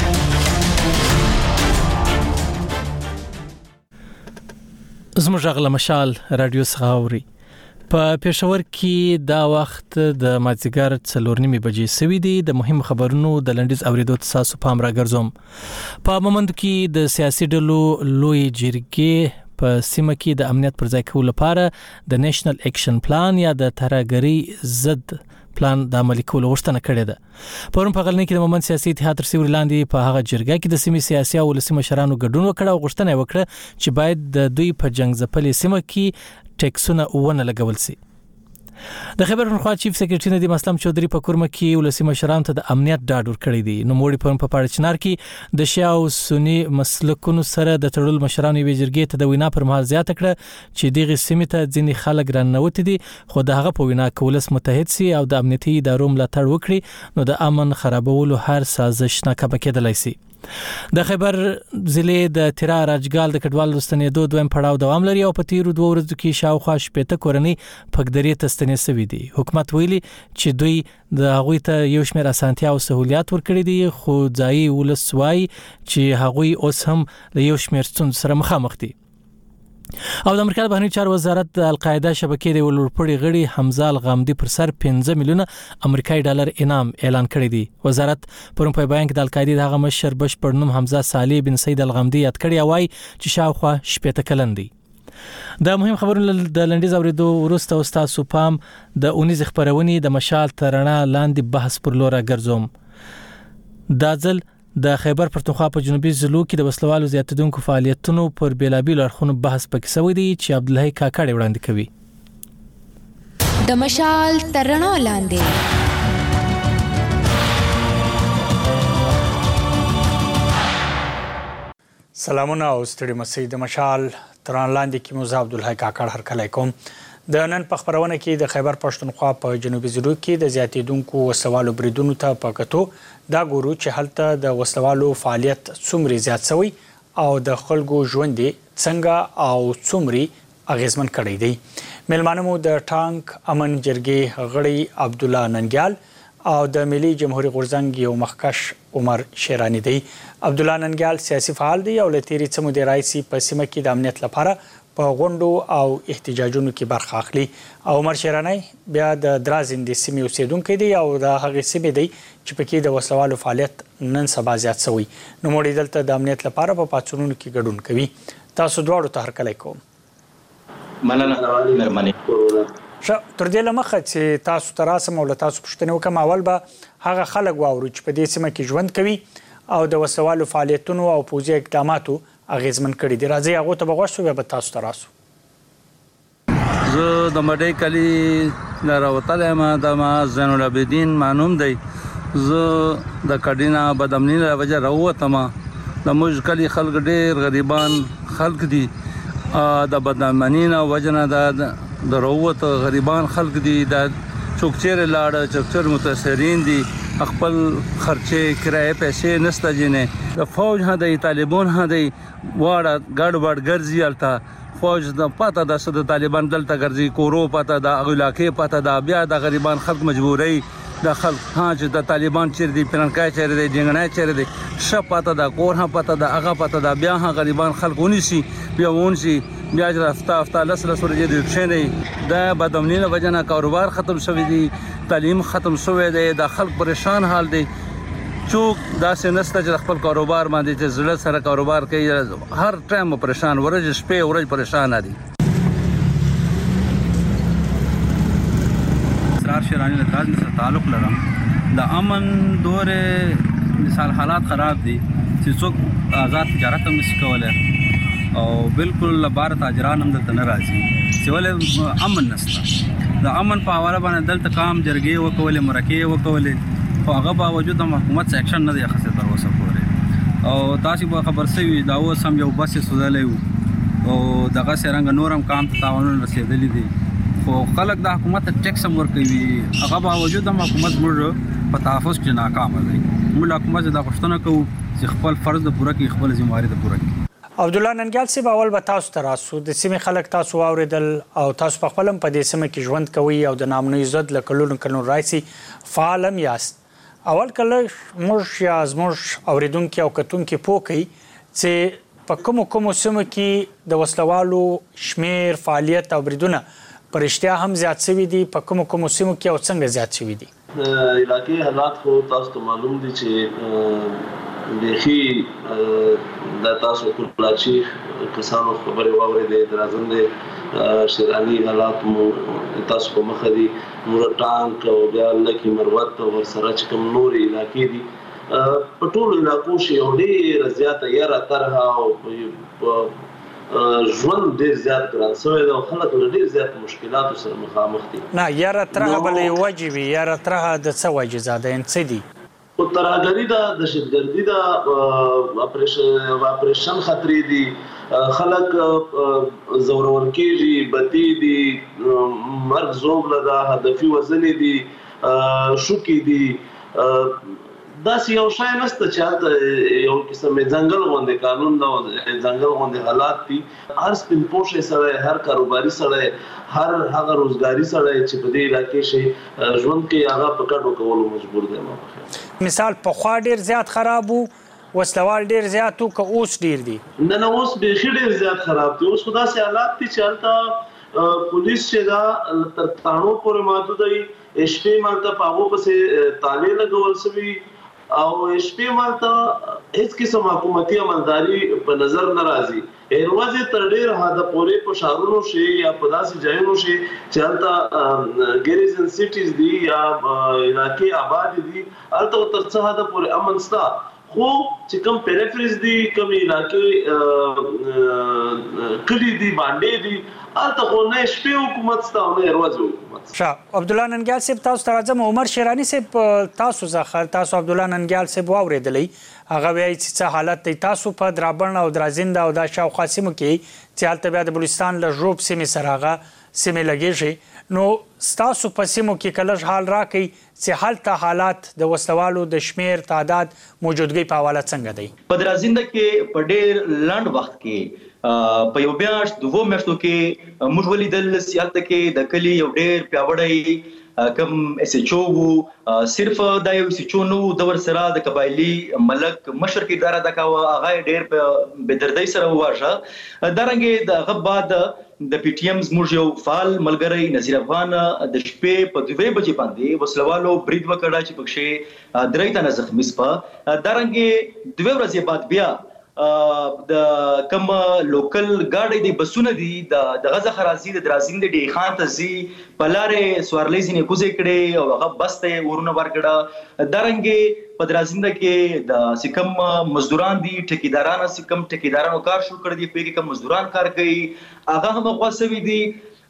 زموږ غږ مشال رادیو څخه اوري په پېښور کې دا وخت د مازیګر 4:30 بجې سوي دي د مهم خبرونو د لنډیز اوریدو تاسو پام راګرځوم په مومند کې د سیاسي ډلو لوی جرګې په سیمه کې د امنیت پر ځای کولو لپاره د نېشنل اکشن پلان یا د ترهګرۍ ضد پلان د عملي کولو غوښتنه کړې ده پرون په غلنۍ کې د مومند سیاسي اتحاد تر سیوري لاندې په هغه جرګه کې د سیمې سیاسي او ولسي مشرانو ګډون وکړ او غوښتنه وکړه چې باید د دوی په جنگ ځپلې سیمه کې ټیکسونه ونه لګول شي د خیبر پښتونخوا چیف سیکریټری ندیم اسلام چودري په کورمه کې ولسي مشرانو ته د امنیت ډاډ ورکړی دی نو موړي په پاړه چنار کې د شیا او سنی مسلکونو سره د تړل مشرانو ویجرګي ته د وینا پر مهال زیاته کړه چې دغه سیمه ته ځینې خلک رانوت دي خو دغه په وینا کولس متحد سي او د امنیتي ادارو ملاتړ وکړي نو د امن خرابولو هر سازش ناکام کېدلای شي د خیبر ضلع د تیرا راجګال د کډوال لستنې دویم پړاو دوام لري او په تیرو 2 ورځو کې شاوخوا 80 کورنۍ پګدري تستنې سوي دي حکومت ویلي چې دوی د هغوی ته یو شمېر اسانتیا او سہولیات ورکړي دي خو ځایي ولسوای چې هغوی اوس هم له یو شمېر ستونزو سره مخامخ دي او د امریکا بهرنی چارو وزارت د القاعده شبکې د ولورپړي غړي حمزه الغامدي پر سر 15 میلیونه امریکایي ډالر انعام اعلان کړی دی وزارت پرون په بیان کې د القاعده دغه مشر بشپړ نوم حمزه صالح بن سید الغامدي یاد کړی وای چې شاوخوا 80 کلن دی د مهم خبرونو د لنډیز اوریدو وروسته استاد سوپام د اونیز خبرونې د مشال ترانه لاندې بحث پر لور ګرځوم دا ځل د خیبر پښتونخوا په جنوبي ضلعو کې د وسلوالو زیاتېدونکو فعالیتونو پر بیلابیلو اړخونو بحث پکې شوی دی چې عبدالله کاکړ وړاندې کوي د مشال ترانه لاندې سلامونه او ستړي مسئ د مشال ترانه لاندې کې موزه عبدالله کاکړ هرکلی کوم د نن په خبرونه کې د خیبر پښتونخوا په جنوبي ضلعو کې د زیاتېدونکو وسلوالو بریدونو ته په کتو دا ګورو چې هلته د وسلوالو فعالیت څومره زیات شوی او د خلکو ژوند څنګه او څومره اغیزمن کړی دی ملمانه مو د ټانک امن جرګې غړي عبدالله ننګیال او د ملي جمهوریت غورځنګ یو مخکش عمر شیرانی دی عبدالله ننګیال سیاسي فعال دی او لتیری څمو د رئیسي په سیمه کې د امنیت لپاره په غونډو او احتجاجونو کې برخه اخلي او عمر شیرانی بیا د درازندې سیمې اوسیدونکو دی او د هغه سیمې دی چې پکې د وسلوالو فعالیت نن سبا زیات شوی نو موږ دلته د امنیت لپاره په پاتونونو کې ګډون کوي تاسو دواړو ته هرکلی کوم مننه تر دې لمخه چې تاسو تراسم او تاسو پښتنه وکم اول به هغه خلک واورو چې په دې سیمه کې ژوند کوي او د وسلوالو فعالیتونو او پوځي اقداماتو اغیزمن کړي دي راځي هغه ته بغوښتو به تاسو تراسو زه د مډې کلی نه راوتلم د ما زین العابدین مانوم دی زه د کډینا بدامنی له وجه راوتم د موږ کلی خلک ډېر غریبان خلک دي د بدامنی نه وجنه د راوت غریبان خلک دي د چوکچیر لاړ چوکچر متاثرین دي خپل خرچه کرایه پیسې نسته جنې د فوج هدي طالبان هدي واړه ګډوډ ګرځي الته فوج د پاته د طالبان دلته ګرځي کورو پاته د علاقې پاته د بیا د غریبان خلک مجبوري د خلک چې د طالبان چیر دي پرنکای چیر دي جنګنای چیر دي شپاته د کور هم پاته د هغه پاته د بیا غریبان خلک ونیسي بیا ونسي بیا رافته افته لس ورځې د کښنې د بدامنی له وجنه کاروبار ختم شوی دي تعلیم ختم شوی دی، د خلک پریشان حال دی. څوک داسې نشته چې خپل کاروبار باندې چې زړه سره کاروبار کوي، هر ټایم پریشان، ورځ شپې ورځ پریشان دي. اسرار شیرانی له تاج سره تعلق لرم. د امن دور مثال حالات خراب دي چې څوک آزاد تجارت هم نشي کولی او بالکل بار تاجران هم دلته نه راځي چې ولې امن نشته. د امن په حواله باندې دلته کام جرګې وکولې، مرکې وکولې، خو هغه باوجود هم حکومت اکشن نه دی اخیستی تر اوسه پورې. او تاسو به خبر سوي دا اوس هم یو بس سوځلی و او دغسې رنګه نور هم کام ته تاوانونه رسېدلي دي، خو خلک د حکومت ته ټیکس هم ورکوي، هغه باوجود هم حکومت زموږ په تحفظ کې ناکامه دی. موږ حکومت دا غوښتنه کوو چې خپل فرض د پوره کړي، خپل ذمہواري د پوره کړي. عبدالله ننګیال صاحب، اول به تاسو ته راسو. د سیمې خلک تاسو واورېدل او تاسو په خپل هم په دې سیمه کې ژوند کوئ او د نامنوي ضد له کلونو راهیسې فعال هم یاست. اول کله موږ یا زموږ اورېدونکي او کتونکي پوه کړئ چې په کومو سیمو کې د وسلوالو شمېر، فعالیت او بریدونه په رښتیا هم زیات شوي دي، په کومو سیمو کې او څنګه زیات شوي دي؟ علاقې حالات خو تاسو ته معلوم دي چې بیخي د تاسو کلاچي کسانو خبرې واورېدې، درازندې شیراني حالات مو تاسو په مخه دي، موږ ټانک او بیا لکي مروت او ورسره چې کوم نورې علاقې دي په ټولو علاقو کې یو ډېره زیاته یره طرحه او ژوند ډېر زیات ګران شوی دی او خلک له ډېر زیات مشکلاتو سره مخامخ دي. نه یره طرحه بلې وجې وي، یره طرحه د څه وجې زاده څه دي؟ خو ترهګري ده، دهشتګردي ده، اپریشن خطرې دي، خلک زورور کېږي، بدي دي، مرګ زوبله ده، هدفي وژنې دي، شوکې دي. داسې یو شی نشته چې هلته یو قسم ځنګل غوندې قانون ده او ځنګل غوندې حالات دي. هر سپین پوشی سړی، هر کاروباري سړی، هر هغه روزګاري سړی چې په دې علاقې کې ژوند کوي هغه په ګډو کولو مجبور دی. مثال پخوا ډېر زیات خراب و، وسلوال ډېر زیات و که اوس ډېر دي؟ نه اوس بیخي ډېر زیات خراب دي. اوس خو داسې حالات دي چې هلته پولیس چې دا تر تاڼو پورې محدود وي، شپې مالته په هغو پسې تالې لګول شوي او شپې مالته هیڅ قسم حکومتي عملداري په نظر نه راځي. ورځې تر ډېر حده پورې په ښارونو شي یا په داسې ځایونو شي چې هلته ګریزن سیټیز دي یا علاقې آبادې دي، هلته تر څه حده پورې امن شته. خو چې کوم پیریفریز دي، کوم علاقې کلي دي، بانډې دي، هلته خو نه شپې حکومت شته او نه ورځې حکومت. ښه، عبدالله ننګیال صاحب تاسو ته راځم. عمر شیراني صاحب، تاسو عبدالله ننګیال صاحب واورېدلی، هغه وایي چې څه حالت دی. تاسو په درابڼ او درازنده او دا شاوخوا سیمو کې چې هلته بیا د بلوچستان له ژوب سیمې سره هغه سیمې لګېږي، نو ستاسو په سیمو کې که لږ حال راکړئ چې هلته حالات د وسلوالو د شمېر، تعداد، موجودګۍ په حواله څنګه دی؟ په درازنده کې په ډېر لنډ وخت کې په یو میاشت 2 میاشتو کې موږ ولیدل چې هلته کې د کلي یو ډېر پیاوړی کم اس ایچ او وو، صرف دا یو اس ایچ او نو د ورسره د قبایلی ملک مشر کردار ادا کاوه، هغه ډېر په بېدردۍ سره وواژه. دارنګې د هغه بعد د پی ټی ایم زموږ یو فعال ملګری نذیر افغان د شپې په 2 بجې باندې وسلوالو برید وکړه چې پکښې 3 تنه زخمي شوه. دارنګې 2 ورځې بعد بیا د کم لوکل ګاډي د بسونه دي د غزه خرازي د درازین د ډی خان ته زی په لارې سوارلې ځینې کوزې کړې او هغه بس ته ورونه ورکړه. دارنګې په درازنده کې د سکم مزدوران دي، ټیکیدارانو کار شروع کړی دی، په کوم مزدوران کار کوي هغه هم غوښوي دي.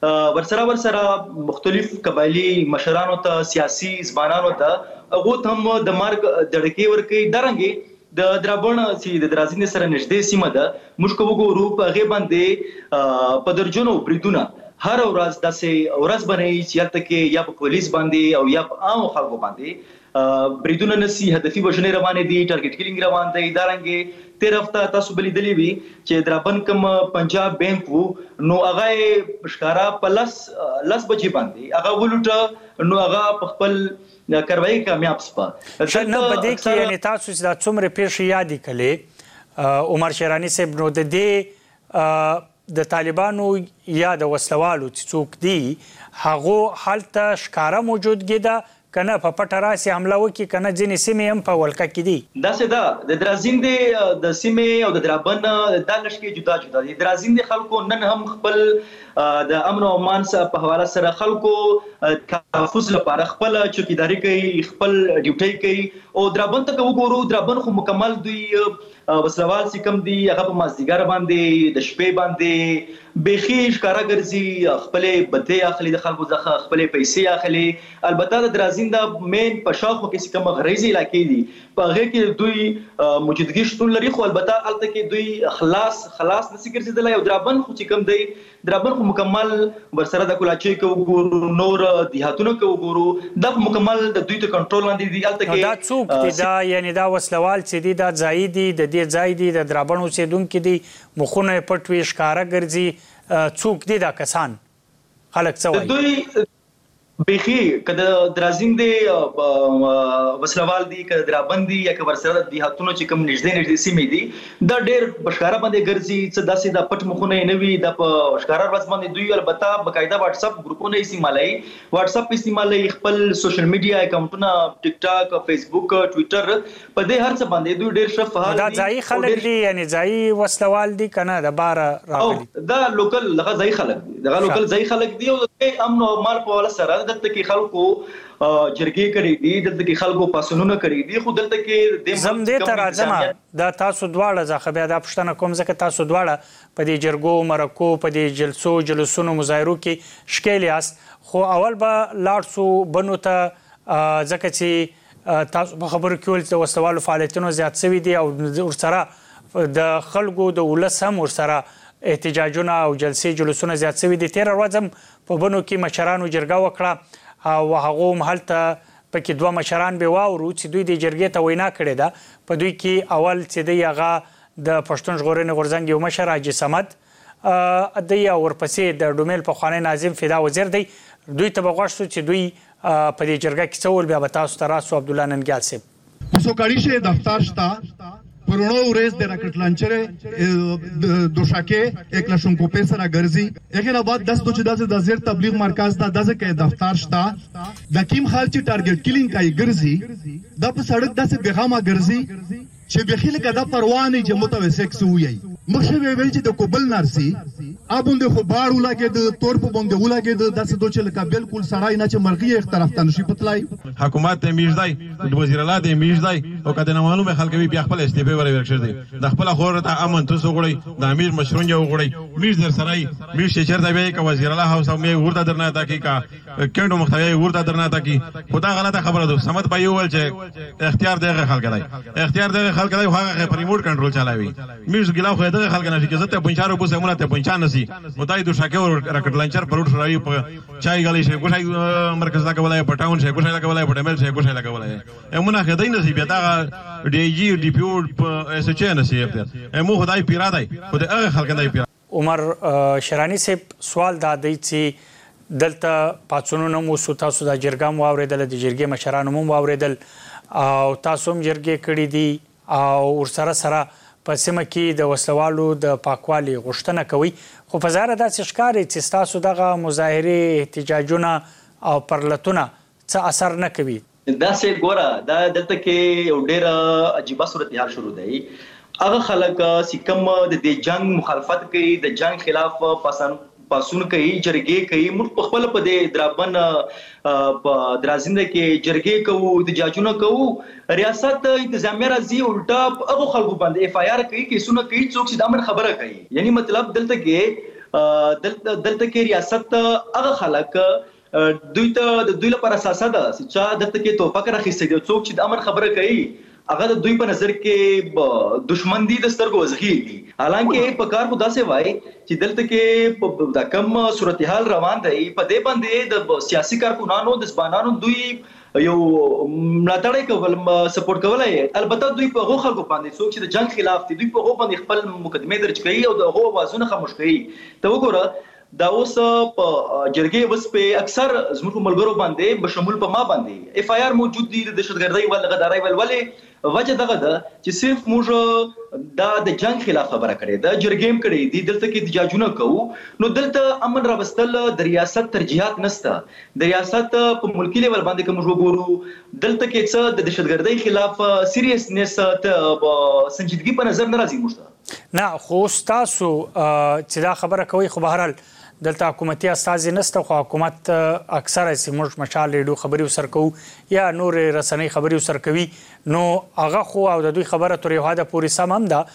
ورسره مختلف قبایلی مشرانو ته، سیاسي ځوانانو ته هغه هم د مرګ دړکې ورکوي. دارنګې د درابڼ چې د درازنده سره نږدې سیمه ده، موږ که وګورو په هغې باندې په درجنو بریدونه هر ورځ داسې ورځ بنوي چې هلته کې یا په پولیس باندې او یا په عامو خلکو باندې بریدونه نسی، هدفي وژنې روانې دي، ټارګټ کیلینګ روان دی. دارنګې تېر هفته تاسو به لیدلي وي چې درابڼ کوم پنجاب بینک و، نو هغه یې ښکاره په 10 بجې باندې هغه ولوټه، نو هغه په خپل کاروایي کامیاب شوه. نه په دې کې یعنې تاسو چې دا څومره پیښې یادې کړې عمر شیراني صاحب، نو د دې د طالبانو یا د وسلوالو چې څوک دي هغو هلته ښکاره موجودګي ده کنه په پټه راسي حمله وکړي کنه ځینې سیمې هم په ولکه کې دي داسې ده د درازین د سیمې او د درابن د لشکې جدا دي درازین د خلکو نن هم خپل د امن او امان په حواله سره خلکو تحفظ لپاره خپل چوکیداری کوي خپل ډیوټي کوي او درابن ته وګورو درابن خو مکمل دوی وسلوال سکم دي هغه په مازدیګر باندې د شپې باندې بيخي ښکارا ګرځي خپل بده اخلي د خلکو ځخه خپل پیسې اخلي البته د درازین د مین په شاخو کې کوم غریزي علاقې دي په هغه کې دوی موجودګي شتون لري خو البته الته کې دوی خلاص نشي ګرځیدل یو درابن خو چې کوم دی درابن خو مکمل ورسره د کولاچي کو ګورو نور دیهاتونو کو ګورو د مکمل د دوی ته کنټرول لاندې دي الته کې دا څوک دي دا یعنی دا وسلوال چې دي دا ځای دي د دې ځای دي د درابن اوسیدونکو دي مخونه پټوي ښکارا ګرځي څوک دي دا کسان خلک څه وایي دوی بيخي کده درازین دی وسلوال دی کده درابندي یا کبر سره دی هاتونو چې کوم نږدې سیمې دي دا ډېر بشکاره باندې ګرځي څه داسې د پټ مخونه نه وي د بشکاره ورځ باندې دوی البته بقاعده واتس اپ ګروپونه استعمالوي واتس اپ استعمالوي خپل سوشل میډیا اکاونټونه ټیک ټاک فیسبوک ټوئیټر په دې هر څه باندې دوی ډېر ښه فعال دي دا ځای خلک دي یعنی ځای وسلوال دي کنه د بار راغلي دا لوکل لغه ځای خلک دي دا لوکل ځای خلک دي او امن او امان په ولا سره دلته کې خلکو جرګې کړې دي دلته کې خلکو پاسونونه کړې دي خو دلته کې د زم دې تر اعظم دا تاسو دواړه ځکه بیا دا پښتنه کوم ځکه تاسو دواړه په دې جرګو مرکو په دې جلسونو مظاهرو کې شکیل یاست خو اول به لاړ سو بنو ته ځکه چې تاسو په خبرو کې ول د وسوالو فعالیتونو زیات شوي دي او ورسره د خلکو د ولس هم ورسره احتجاجونه او جلسې جلوسونه زیات شوي دي تیر ورځ هم په بنو کې مشرانو جرګه وکړه او هغه هم هلته پکې دوه مشران به واورو چې دوی د جرګې ته وینا کړې ده په دوی کې اول چې دی هغه د پښتون ژغورنې غورځنګ یو مشر حاجي صمد دی او ورپسې د ډومیل پخوانی ناظم فدا وزیر دی دوی ته به غوښتو چې دوی په دې جرګه کې څه ویل بیا به تاسو ته راسو عبدالله ننګیال صاحب مسوکاریشه دفتر شتا پرونو ورځ د راکټ لانچر دوشاکه یک لشون کوپه سره ګرځي اخر بعد 10 تو چې د زیر تبلیغ مرکز دا دزه کې دفتر شتا د کیم خال چې ټارګټ کلینګ کوي ګرځي د په سړک داسې بیغامه ګرځي چې بخیل کدا پروا نه چې متوسک سوی مخه ویل چې د کوبل نارسي ابوند خو بار ولګي د تور په باندې ولګي د داسې دوه چې لکه بالکل سړای نه چې مرغي یک طرف ته نشي پتلای حکومت ته میژدای د وزیر اعلی ته میژدای او کده نه معلومه خلک بیا خپل استعفا ورکړي دي د خپل خور ته امن تاسو غړي د امیر مشرون یو غړي میژ در سړای میژ چې چرته به ک وزیر اعلی هاوس مې ورته درنه تا کی کا کډو مختوی ورته درنه تا کی خدا غلطه خبره ده سمت پای ول چې اختیار دغه خلک دی اختیار دغه خلک دی هغه په ریموټ کنټرول چلاوي میژ ګلاو خو دغه خلک نه چې زته پنځارو په سمونه ته پنځان نسی متای د شاکه راکټ لانچر پروت شوی په چای غلی شي ګوشای مرکز لا کولای په ټاون شي ګوشای لا کولای په ډمل شي ګوشای لا کولای امونه خدای نسی بیا دا ډی جی ډی پی او اس ایچ ان سی امو خدای پیرا دی خدای هغه خلک نه پیرا عمر شرانی صاحب سوال دا دی چې دلته پاتونو مو تاسو د جرګام واوریدل د جرګې مشرانو مو واوریدل او تاسو هم جرګې کړې دي او ورسره سره په سیمه کې د وسلوالو د پاکوالي غوښتنه کوي خو په ظاهره داسې ښکاري چې ستاسو دغه مظاهرې احتجاجونه او پرلتونه څه اثر نه کوي داسې ګوره دا دلته کې یو ډېره عجیبه صورتحال شروع دی هغه خلک چې کوم د دې جنگ مخالفت کوي د جنگ خلاف پاسون کوي جرګې کوي موږ په خپل په دې درابن په درازنده کې جرګې کوو احتجاجونه کوو ریاست انتظامیه راځي الټا هغه خلکو باندې اف آی آر کوي کیسونه کوي څوک چې د امن خبره کوي یعنی مطلب دلته کې ریاست هغه خلک دوی ته د دوی لپاره اساسه ده چې دلته کې توفق راخېستي دي څوک چې د امن خبره کوي هغه د دوی په نظر کې دشمن دي د سترګو وزغي دي حالانکه په کار خدا سے وای چې دلته کې د کم صورتحال روان دی په دې باندې د سیاسي کارکونانو د ځوانانو دوی یو ملاتړ کول سپورټ کولای البته دوی په هغه خلکو باندې څوک چې د جنگ خلاف دي دوی په هغه باندې خپل مقدمه درج کوي او د هغه وازونه خاموش کوي ته وګوره دا اوس په جرګې وس په اکثر زموږ ملګرو باندې بشمول په ما باندې اف آی آر موجود دي د دهشتګردۍ ول غدارۍ ولې وجه دغه ده چې صرف موږ د جنگ خلاف خبره کړې ده جرګیم کړې دي دلته کې احتجاجونه کوو نو دلته امن راوستل د ریاست ترجیحات نشته د ریاست په ملکی لیول باندې کوم وګورو دلته کې څه د دهشتګردۍ خلاف سیریسنس ته سنجیدګي په نظر ناراضي موږ نه خو تاسو چې دا خبره کوي خو بهرحال دلته حکومتي استازي نشته خو حکومت اکثره سیموږ مشال ریډیو خبري وسر کو یا نور رسنۍ خبري وسر کوي نو هغه خو او د دوی خبره تر یو حد پورې سم هم ده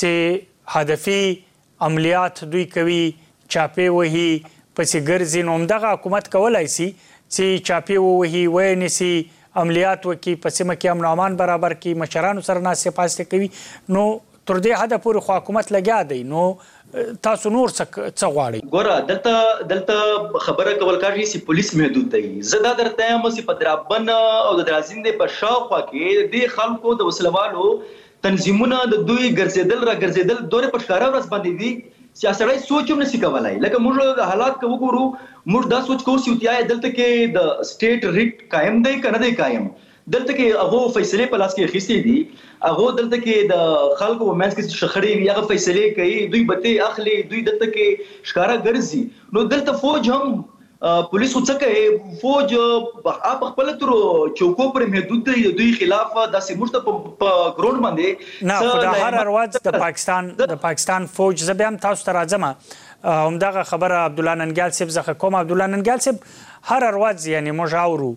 چې هدفي عملیات دوی کوي چاپې وهي پسې ګرځي نو همدغه حکومت کولای شي چې چاپې وهي ونیسي عملیات وکړي په سیمه کې امن امان برابر کړي مشرانو سره ناستې پاستې کوي نو تر دې حد پورې خو حکومت لګیا دی نو تاسو نور څه غواړئ ګوره دلته خبره کول کاږي چې پولیس محدود دی زه دا درته یم چې په درابن او د درازیندې په شاوخوا کې د خلکو د وسلوالو تنظیمونه د دوی ګرځېدل را ګرځېدل دورې په ښکاره ورځ باندې دي سیاسړی سوچ هم نشي کولای لکه موږ د حالات کو وګورو موږ دا سوچ کوو چې اتیا دلته کې د سټیټ ریټ قائم دی کنه دی قائم دلته کې هغه فیصله په لاس کې اخیستې دي هغه دلته کې د خلکو ومنځ کې شخړې هغه فیصله کوي دوی بته اخلي دوی دلته کې ښکارا ګرځي نو دلته فوج هم پولیس څه کوي فوج په خپل تر چوکو پر محدود دی دوی خلاف داسې مشته په ګراوند باندې نه خو د هر ارواز د پاکستان فوج زبېم تاسو ته راځم همدغه خبره عبد الله ننګیال صاحب زخه کوم عبد الله ننګیال صاحب هر ارواز یعنی موږ اورو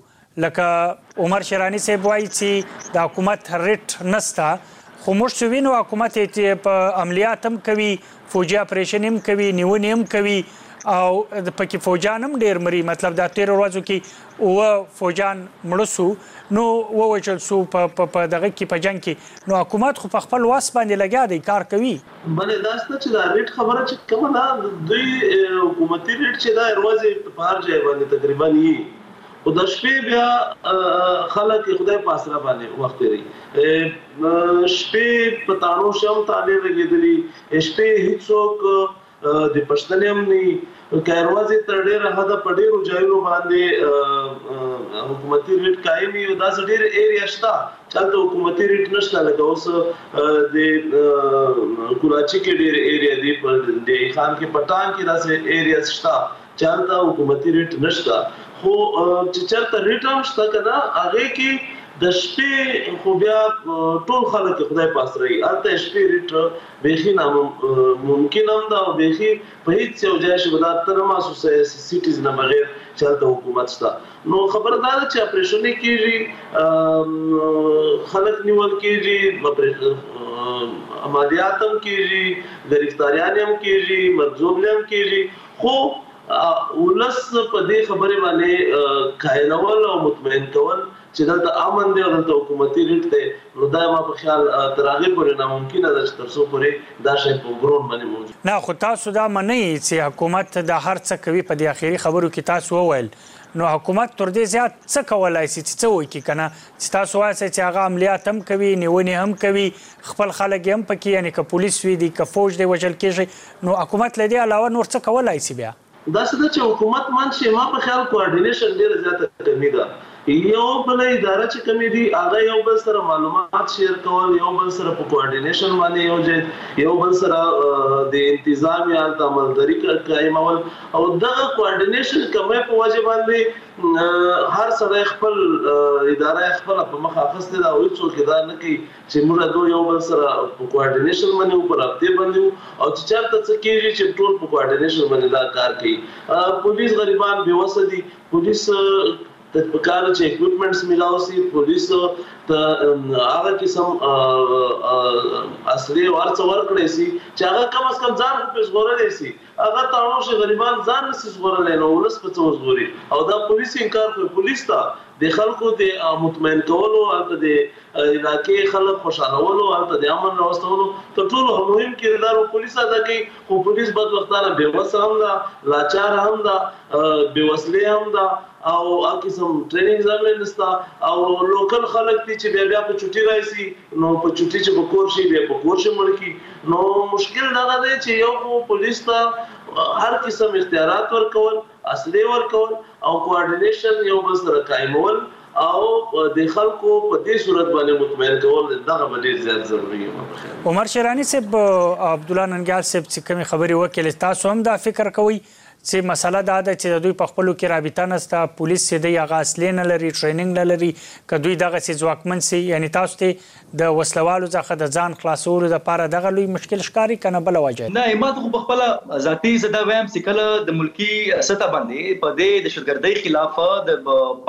لکه عمر شیرانی صاحب وایي چې د حکومت ریټ نسته خو موږ وینو حکومت په عملیات هم کوي فوجي اپریشن هم کوي نیونې هم کوي او پکې فوجان هم ډېر مري مطلب دا 13 ورځو کې اوه فوجان مړه سو نو ووژل سو په دغه کې په جنګ کې نو حکومت خو په خپل واس باندې لګیا دی کار کوي بلې دا ست چې دا ریټ خبره چې کومه ده دوی حکومتي ریټ چې دا ورځې په هر ځای باندې تقریبا یې او د شپې بیا خلک خدای په اسره باندې وخت لري شپې په تانو شم تاله لګېدلې شپې هیڅوک د پښتنیم نه کاروازي تر ډېر حد په ډېرو ځایونو باندې حکومتي ریټ قائم یو داسې ډېر ایریا شته چې حکومتي ریټ نشته لکه اوس د کراچي کې ډېر ایریا دی په د خان کې پټان کې داسې ایریا شته چالتا حکومتي ریټ نشته خو چې چرته ریټ هم شته کنه هغه کې د شپې خو بیا ټول خلک خدای پاس رہی البته شپې ریټ بهخي ممکن هم دا بهخي په هیڅ یو ځای شي ودا تر ما سیټیز نه بغیر چلته حکومت شته نو خبردار چې اپریشن کیږي خلک نیول کیږي عملیات هم کیږي گرفتاریان هم کیږي مجذوب هم کیږي خو ولس په دې خبره باندې قائلول او مطمئن کول چې دا امن دی او د حکومتي ریټ دی نو دا ما په خیال ترغیب ورنه ممکن ده چې تر څو پورې دا شی په ګرون باندې موجود نه خو تاسو دا منئ چې حکومت د هر څه کوي په دې اخیری خبرو کې تاسو وویل نو حکومت تر دې زیات څه کولای شي چې څه وکړي کنه چې تاسو وایئ چې هغه عملیات هم کوي نیونې هم کوي خپل خلک هم پکې یعنی که پولیس وي دي که فوج دی وژل کېږي نو حکومت له دې علاوه نور څه کولای شي بیا دا څه چې حکومت منشي ما په خیال کوارډینیشن ډیره زیاته کمی ده یو بل اداره چې کمی دي هغه یو بل سره معلومات شیر کول یو بل سره په کوارډینیشن باندې یو بل سره د انتظام یا عملداري قائمول او دغه کوارډینیشن کمی په وجه باندې هر سره خپل اداره خپل په مخ اخسته دا وایي څوک دا نه کوي چې موږ دوه یو بل سره په کوارډینیشن باندې په رابطه باندې او چې چارته څه کیږي چې ټول په کوارډینیشن باندې دا کار کوي پولیس غریبان بېوسه دي پولیس د پکار چې اکوپمنټس ملاو سي پولیس ته هغه قسم اصلي ورڅ ورکړي سي چې هغه کم از کم ځان په زغورل سي هغه تاونو چې غریبان ځان نس زغورل نو ولس په څو زغوري او دا پولیس انکار کوي پولیس ته د خلکو د مطمئن کولو او د علاقې خلک خوشالولو او د امن راوستلو ته ټول مهم کردار پولیس ادا کوي خو پولیس بد وختانه بېوسه هم ده لاچار هم ده بېوسلې هم ده او قسم ټریننګ زمين نستا او لوکل خلک چې بیا په چټي راځي نو په چټي چې په کور شي بیا په کور شي مړ کی نو مشکل دا دی چې یو پولیس ته هر قسم اختیارات ورکول، اصلي ورکول او کوارډینیشن یو بل سره قائمول او د خلکو په دې صورت باندې مطمئن کول دغه ډېر زیات ضروري دی. عمر شیرانی صاحب، عبدالله ننګیال صاحب چې کومې خبرې وکړې، تاسو هم دا فکر کوئ چې مسله دا ده چې د دوی په خپلو کې رابطه نشته، پولیس چې دی هغه اصلي نه لري، ټریننګ نه لري، که دوی دغسې ځواکمن سي، یعنې تاسو ته د وسلوالو څخه د ځان خلاصولو دپاره دغه لوی مشکل ښکاري که نه بله وجه؟ نه، ما ته خو په خپله ذاتي زه دا وایم چې کله د ملکي سطح باندې په دې دهشتګردۍ خلاف د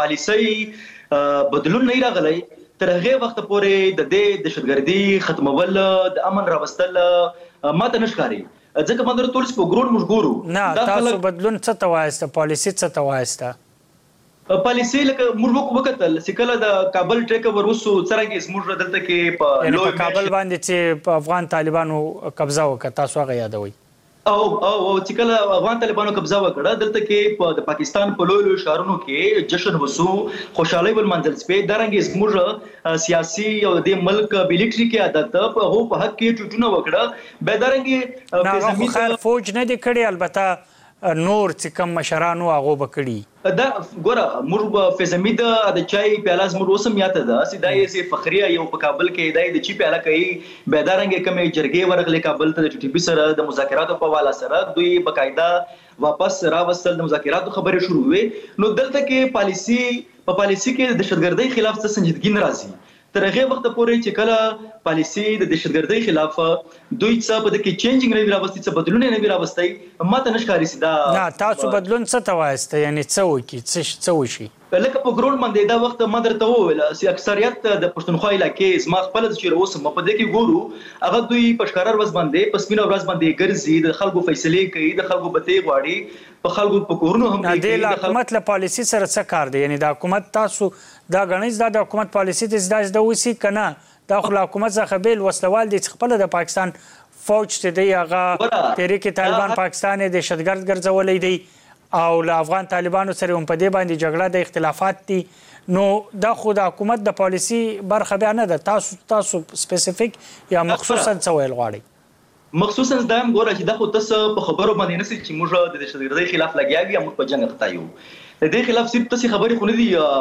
پالیسۍ بدلون نه راغلی، تر هغې وخته پورې د دې دهشتګردي ختمول، د امن راوستل ما ته نه ښکاري. ځکه ما درته وویل چې په ګروډ موږ ګورو. نه، تاسو بدلون څه ته وایسته؟ پالیسي څه ته وایسته؟ پالیسي لکه موږ وکتل چې کله د کابل ټیک اوور وسو څرنګه زموږ دلته کې په کابل باندې چې په افغان طالبانو قبضه وکړه، تاسو هغه یادوئ؟ او چې کله افغان طالبانو قبضه وکړه، دلته کې د پاکستان په لویو ښارونو کې جشن وسو، خوشحالي ولمانځل شوې. دارنګې زموږ سیاسي او د ملک ملټري کې عادت په هغو په حق کې ټوټونه وکړه. بیا دارنګې هغه خیر فوج نه دی کړی، البته نور چې کوم مشرانو هغو به کړي. دا ګوره موږ فیض حمید د چای پیاله زموږ اوس هم یاده ده چې دا یې فخریه یو په کابل کې دا د چای پیاله کوي. بیا دارنګې کومې جرګې ورغلې کابل ته د ټي ټي پي سره د مذاکراتو په حواله سره دوی باقاعده واپس راوستل، د مذاکراتو خبرې شروع وې. نو دلته کې پالیسي کې د دهشتګردۍ خلاف څه سنجیدګي نه راځي. تر هغه وخت پورې چې کله پالیسي د دهشتګردۍ خلاف دوی څه په دې کې چینجینګ نه وي راوستي، څه بدلون نه وي راوستي، ماته نه ښکاري چې دا. نه، تاسو بدلون څه ته وایسته؟ یعنې څه وکړي، څه وشي؟ لکه په ګروډ باندې دا وخت ما درته وویل چې اکثریت د پښتونخوا علاقې زما خپل چې اوسم په دې کې ګورو، هغه دوی په ښکاره ورځ باندې په سپینه ورځ باندې ګرځي، د خلکو فیصلې کوي، د خلکو بتې غواړي، په خلکو په کورونو هم کوي. د حکومت له پالیسي سره څه کار دی؟ یعنې د حکومت تاسو دا ګڼئ د حکومت پالیسي ته زده وسي که نه؟ دا خو له حکومت څخه بیل وسلوال دی چې خپله د پاکستان فوج چې دی هغه تحریک طالبان پاکستان یې دهشتګرد ګرځولی دی او له افغان طالبانو سره هم په دې باندې جګړه د اختلافات دي. نو دا خو د حکومت د پالیسي برخه بیا نه ده. تاسو سپیسیفیک یا مخصوصا څه ویل غواړئ؟ مخصوصا دا هم ګوره چې دا خو تاسو په خبرو باندې نسئ چې موږ د دهشتګردۍ خلاف لګیا یو، موږ په جنګ اخته یو. د دې خلاف صرف تاسو خبرې خو نه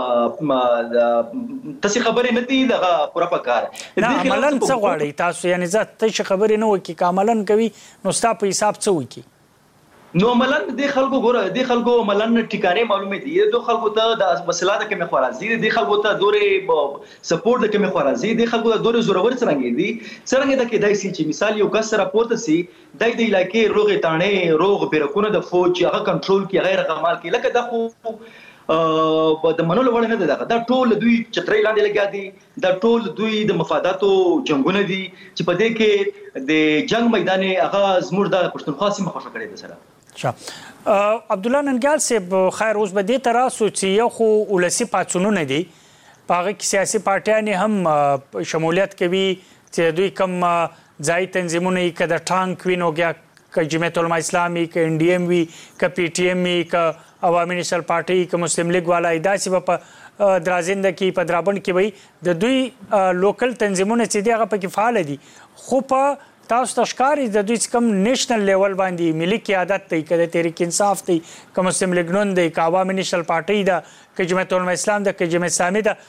دي، تاسو خبرې نه دي دغه پوره پکار. نه، عملاً څه غواړئ تاسو؟ یعنې زه تاسو خبرې نه وکړي، که عملاً کوي نو ستا په حساب څه وکړي؟ نو عملاً د خلکو ګوره، د خلکو عملاً ټیکانې معلومې دي، د خلکو ته د مسله د کمې خوا راځي، د خلکو ته دورې سپورټ د کمې خوا راځي، د خلکو ته دورې زورور څرنګه دي، څرنګه د کېدای شي چې مثال یو کس راپورته سي د علاقې روغې تاڼې روغ بیرکونه د فوج هغه کنټرول کې غیر غمال کې، لکه دا خو د منلو وړ نه ده. دا ټول دوی چترۍ لاندې لګیا دي، دا ټول دوی د مفاداتو جنگونه دي چې په دې کې د جنگ میدان هغه زموږ د پښتونخوا سیمه خوښه کړې ده سره. عبدالله ننګیال صاحب، خیر اوس به دې ته راسو چې یو خو ولسي پاڅونونه دي، په هغه کې سیاسي پارټیانې هم شمولیت کوي چې دوی کوم ځایي تنظیمونه وي، که د ټانک وي نو که جمعیت علما اسلامي، که ان ډي ایم وي، که پی ټي ایم وي، که عوامي نیشنل پارټي، که مسلم لیګ والا، داسې به په درازنده کې په درابڼ کې وي د دوی لوکل تنظیمونه چې دي هغه پکې فعاله دي. خو په تاسو ته ښکاري د دوی کوم نیشنل لیول باندې ملي قیادت دی، که د تحریک انصاف دی، که مسلم لیګ نون دی، که عوامي نیشنل پارټي ده، که جمعیت علما اسلام ده، که جمعیت اسلامي ده،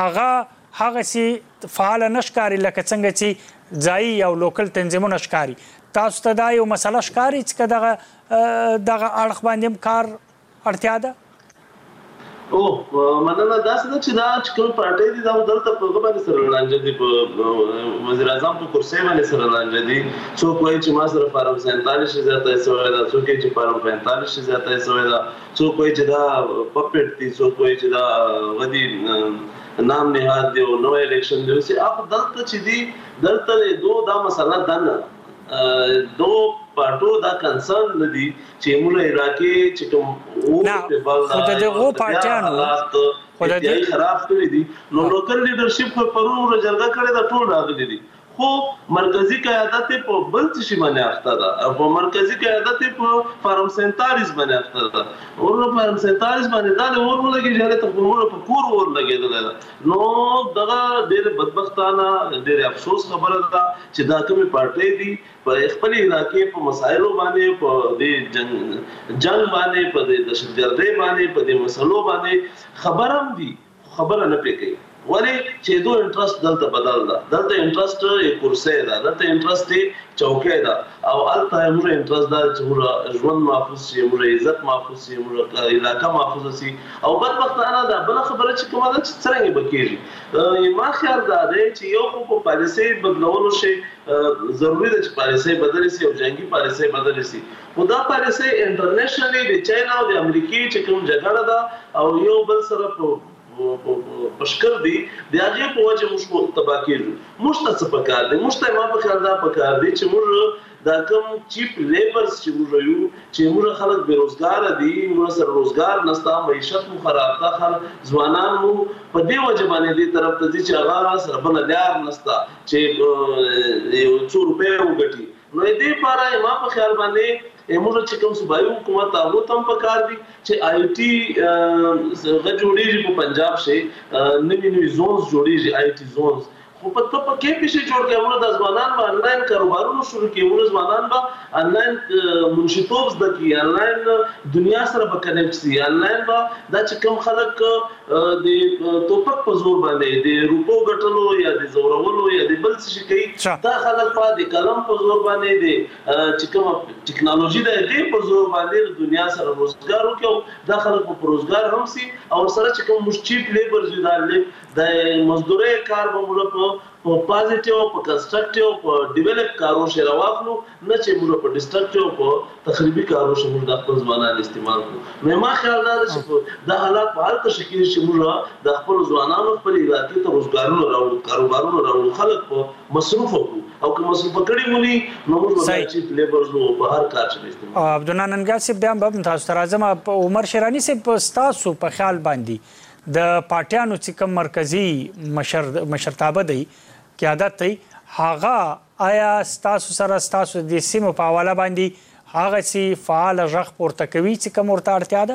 هغسې فعاله نه ښکاري لکه څنګه چې ځایي او لوکل تنظیمونه ښکاري. تاسو ته دا یو مسله ښکاري چې که دغه اړخ باندې هم کار اړتیا ده؟ مننه. داسې ده چې دا چې کوم پارټۍ دي دا دلته په هغه باندې سره لانجه دي، په وزیر اعظم په کرسۍ باندې سره لانجه دي. څوک وایي چې ما سره فارم 47 شي زیاته شوی ده، څوک وایي چې فارم 45 شي زیاته شوی ده، څوک وایي چې دا پپېټ دي، څوک وایي چې دا غدي نام نهاد دی او نو الیکشن دی. هغه دلته چې دي دلته دا مسله ده نه، دو پارټو دا کنسرن نه دي چې موږ عراقي چې کوم خو د دغو پارټیانو خو د دې خراب کړی دي. نو لوکل لیډرشپ په پرون جرګه کړې دا ټول راغلي دي، خو مرکزی قیادت په بل څه باندې اخته ده په مرکزی قیادت په فارمسنتاریز باندې اخته ده او فارمسنتاریز باندې دا ور ولګي چې ته کومه په کور ور لګیدل نو دغه ډېر بدبختانه ډېر افسوس خبره ده چې دا کومه پارټي دي په خپل علاقې په مسایلو باندې په دې جنگ باندې په دې دهشتګردۍ باندې په دې مسلو باندې خبرم دي خبره نه پېږي ولی چې دوه انټرست دلته بدل ده دلته انټرست یې کرسي ده دلته انټرست یې چوکۍ ده او الته موږ انټرست ده چې موږ ژوند محفوظ شي موږ عزت محفوظ شي موږ علاقه محفوظ شي او بدبختانه ده بل خبره چې کومه ده چې څنګه بکیږي ما خیال ده چې یو په پالیسي بدلولو شي ضروري ده چې پالیسي بدل شي او جنگي پالیسي بدل شي خو دا پالیسي انټرنیشنلی د چاینا او د امریکای چې کوم جګړه ده او یو بل سره پشکر دی د هغه په وجه موږ تبا کېږو موږ ته څه پکار دي موږ ته ما په خیال دا پکار دي چې موږ دا کوم چیپ لیبرز چې موږ یو چې موږ خلک بیروزګار دي موږ سره روزګار نشته معیشت مو خراب ده خلک ځوانان مو په دې وجه باندې دې طرف ته دي چې هغه سره بل لار نشته چې یو څو روپے وګټي نو دې لپاره ما په خیال باندې موږ چې کوم صوبایي حکومت هغه تم پکار دي چې آی ټي غجوړي په پنجاب شي نوی زونز جوړيږي آی ټي زونز خو په تو په کې پېښې جوړ کړي موږ د ځوانان په انلاین کاروبارونو شروع کړي موږ ځوانان په انلاین منشطوب زده کړي انلاین دنیا سره به کنیکټ شي انلاین به دا چې کوم خلک د توپک په زور باندې د روپو ګټلو یا د زورولو یا د بل څه کوي دا خلک په د قلم په زور باندې د چې کوم ټیکنالوژي د دې په زور باندې د دنیا سره روزګار وکړي دا خلک په روزګار هم سي او سره چې کوم مشچیپ لیبر زیدل د مزدوري کار به موږ په پازیټیو په کنستراکټیو په ډیولپ کارو شي راوخلو نه چې موږ په ډیسټرکټیو په تخریبي کارو شي موږ د خپل ځوانانو استعمال کوو نو ما خیال دا چې دا حالات په هر څه کې چې موږ د خپل ځوانانو خپل علاقې ته روزګارونه راوړو کاروبارونه راوړو خلک په مصروف وکړو او که مصروف کړي مونږ نو موږ د چیپ لیبرز په هر کار کې استعمال عبدالله ننګال صاحب بیا هم تاسو ته راځم عمر شیرانی صاحب تاسو په خیال باندې د پارټیانو چې کوم مرکزی مشرتابه دی قیادت دی هغه آیا تاسو سره تاسو د سیمو په حواله باندې هغه سي فعال ژغ پورته کوي چې کوم ورته اړتیا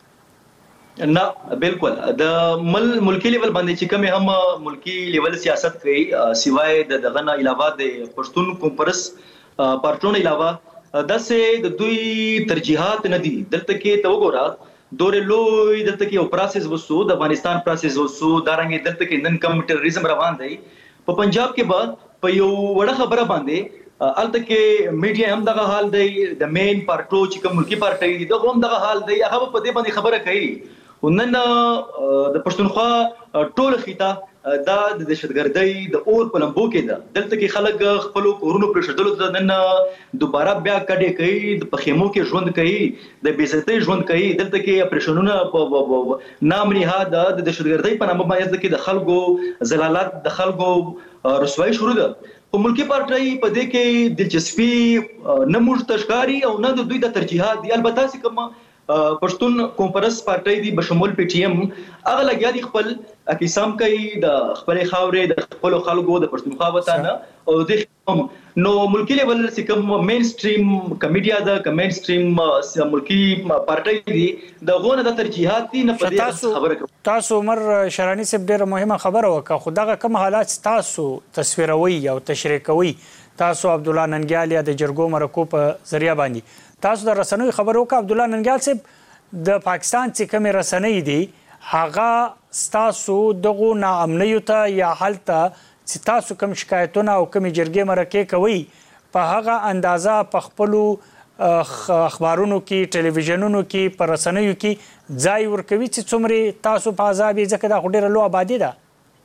ده نه بالکل د ملکی لیول باندې چې کوم هم ملکی لیول سیاست کوي سیوای د دغه نه علاوه د پښتون کانفرنس پارټونو علاوه داسې د دوی ترجیحات نه دي دلته کې ته وګوره دورې لوی دلته کې یو پروسس وسو د افغانستان پروسس وسو دا رنګ دلته کې نن کم ټیرریزم روان دی په پنجاب کې بعد په یو وړه خبره باندې الته کې میډیا هم دغه حال دی د مین پارټو چې کوم ملکی پارټي دي دغه هم دغه حال دی هغه په دې باندې خبره کوي ونن د پښتونخوا ټول خطه دا د دهشتګردۍ د اور په لمبو کې ده دلته کې خلک خپل کورونو پر شدلو د نن دوباره بیا کډې کوي د پخیمو کې ژوند کوي د بیزتۍ ژوند کوي دلته کې اپریشنونه نام نهاد د دهشتګردۍ په نامه باندې کې د خلکو زلالات د خلکو رسوایی شروع ده په ملکی پارټي په دې کې دلچسپي نه مشتشکاری او نه د دوی د ترجیحات دي البته چې کوم پښتون کانفرنس پارټي دی بشمول پی ټی ایم هغه لګیا دي خپل اقسام کوي د خپل خاورې د خپل خلکو د پښتونخوا وطن او د نو ملکی لیول چې کوم مین سټریم کمیډیا د مین سټریم ملکی پارټي دی د غونه د ترجیحات دي نه په خبره کوي تاسو عمر شرانی صاحب ډیره مهمه خبره وکړه خو دغه کوم حالات تاسو تصویروي او تشریح کوي تاسو عبدالله ننګال یا د جرګو مرکو په ذریعہ باندې تاسو د رسنوي خبرو وکړه عبدالله ننګال صاحب د پاکستان چې کومې رسنۍ دي هغه ستاسو دغو ناامنیو ته یا حالته چې تاسو کوم شکایتونه او کومې جرګې مرکې کوي په هغه اندازه په خپلو اخبارونو کې ټلویزیونونو کې په رسنیو کې ځای ورکوي چې څومره تاسو په عذاب یې ځکه دا خو ډېره لویه آبادي ده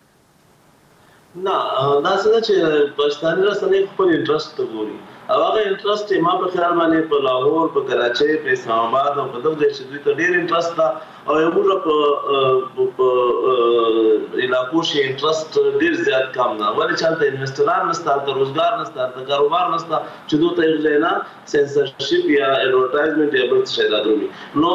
نه دا څه چې پاکستاني رسنۍ خپل انټرست ته ګوري او هغه انټرست ما په خیال باندې په لاهور په کراچۍ په اسلام آباد او په دغه ځای چې دوی ته ډېر انټرست ده او موږ په علاقو شي انټرست ډېر زیات کم نه ولې چې هلته انویسټران نشته هلته روزګار نشته هلته کاروبار نشته چې دوی ته یو ځای نه سینسرشپ یا ایډورټایزمنټ یا بل څه شی راغلي نو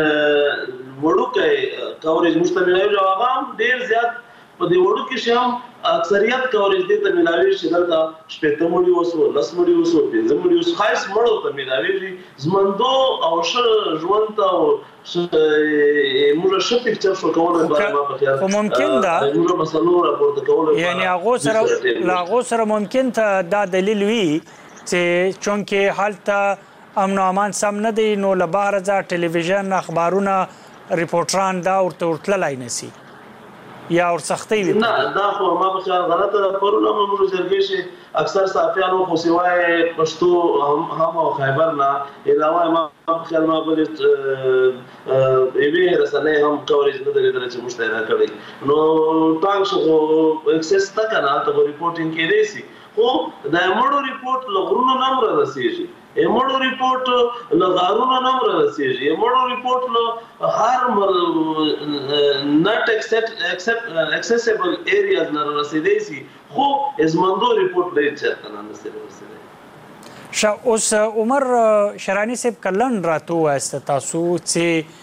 ډېر وړوکی کوریج موږ ته ملایو هغه هم ډېر زیات په دې وړو کې شي هم اکثریت کوریج دې ته ملاوي شي دلته شپږ مړي وسو 10 مړي وسو 15 مړي وسو خاص مړو ته ملاوي زمندو او ژوند ته موږ شپږ پکچر شو کوله ما په خیال ممکن ده موږ مسلو راپورته کوله یعنی هغه سره ممکن ته دا دلیل وي چې چونکه حالت امن او امان سم نه دی نو له بهر ځه ټلویزیون اخبارونه ریپورټران دا ورتلای نسی یا ور سختي وي نه دا خو ما په خیال غلطه راپورونه موږ جرګې شي اکثر صحافیانو خو سوای پښتو هم او خیبر نه علاوه ما په خیال ما په ایوی رسنۍ هم کوریج نه درې چې مشترک کړی نو تاسو خو اکسس تا کنه ته ریپورټینګ کې دی سي خو د مړو ریپورت لغرونو نمبر رسیږي امړو ریپورت لغارونو نمبر رسیږي امړو ریپورت له هر نټ اکسسیبل ایریاز نه رسیدي سي خو ازمندو ریپورت ډیر چرته نه رسیدي اوس عمر شرانی صاحب کلن راتو است تاسو چې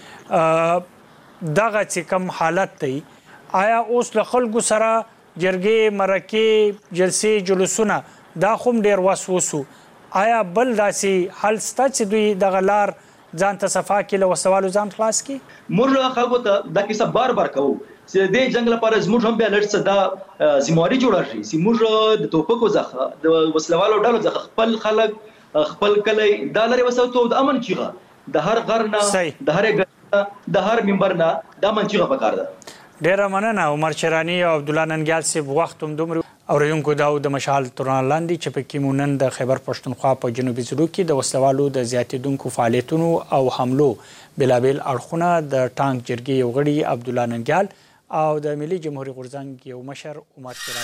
دغه چې کم حالت دی آیا اوس له خلکو سره جرګې مرکې جلسې جلوسونه دا خوم ډیر وسوسو آیا بل داسي حل ستا چې دوی د غلار ځان ته صفا کې له وسوالو ځان خلاص کی موږ خلکو ته دا کیسه بار کوو چې د جنگ لپاره زموږ هم به لړ څه دا ذمہواری جوړه شي چې موږ د توپکو ځخه د وسلوالو ډلو ځخه خپل خلک خپل کلی دا لري وسوته د امن چیغه د هر غرنه د هر منبر نه د امن چیغه پکار ده ډیر مننه عمر شرانی او عبد الله ننګیال صاحب وخت هم دومره اوریونکو دا د مشال توران لاندې چې په کې مونن د خیبر پښتونخوا په جنوبي ضلعو کې د وسلوالو د زیاتیدونکو فعالیتونو او حملو بلابل اړخونه د ټانک جرګې یو غړي عبد الله ننګیال او د ملي جمهوریت غورځنګ یو مشر عمر شرانی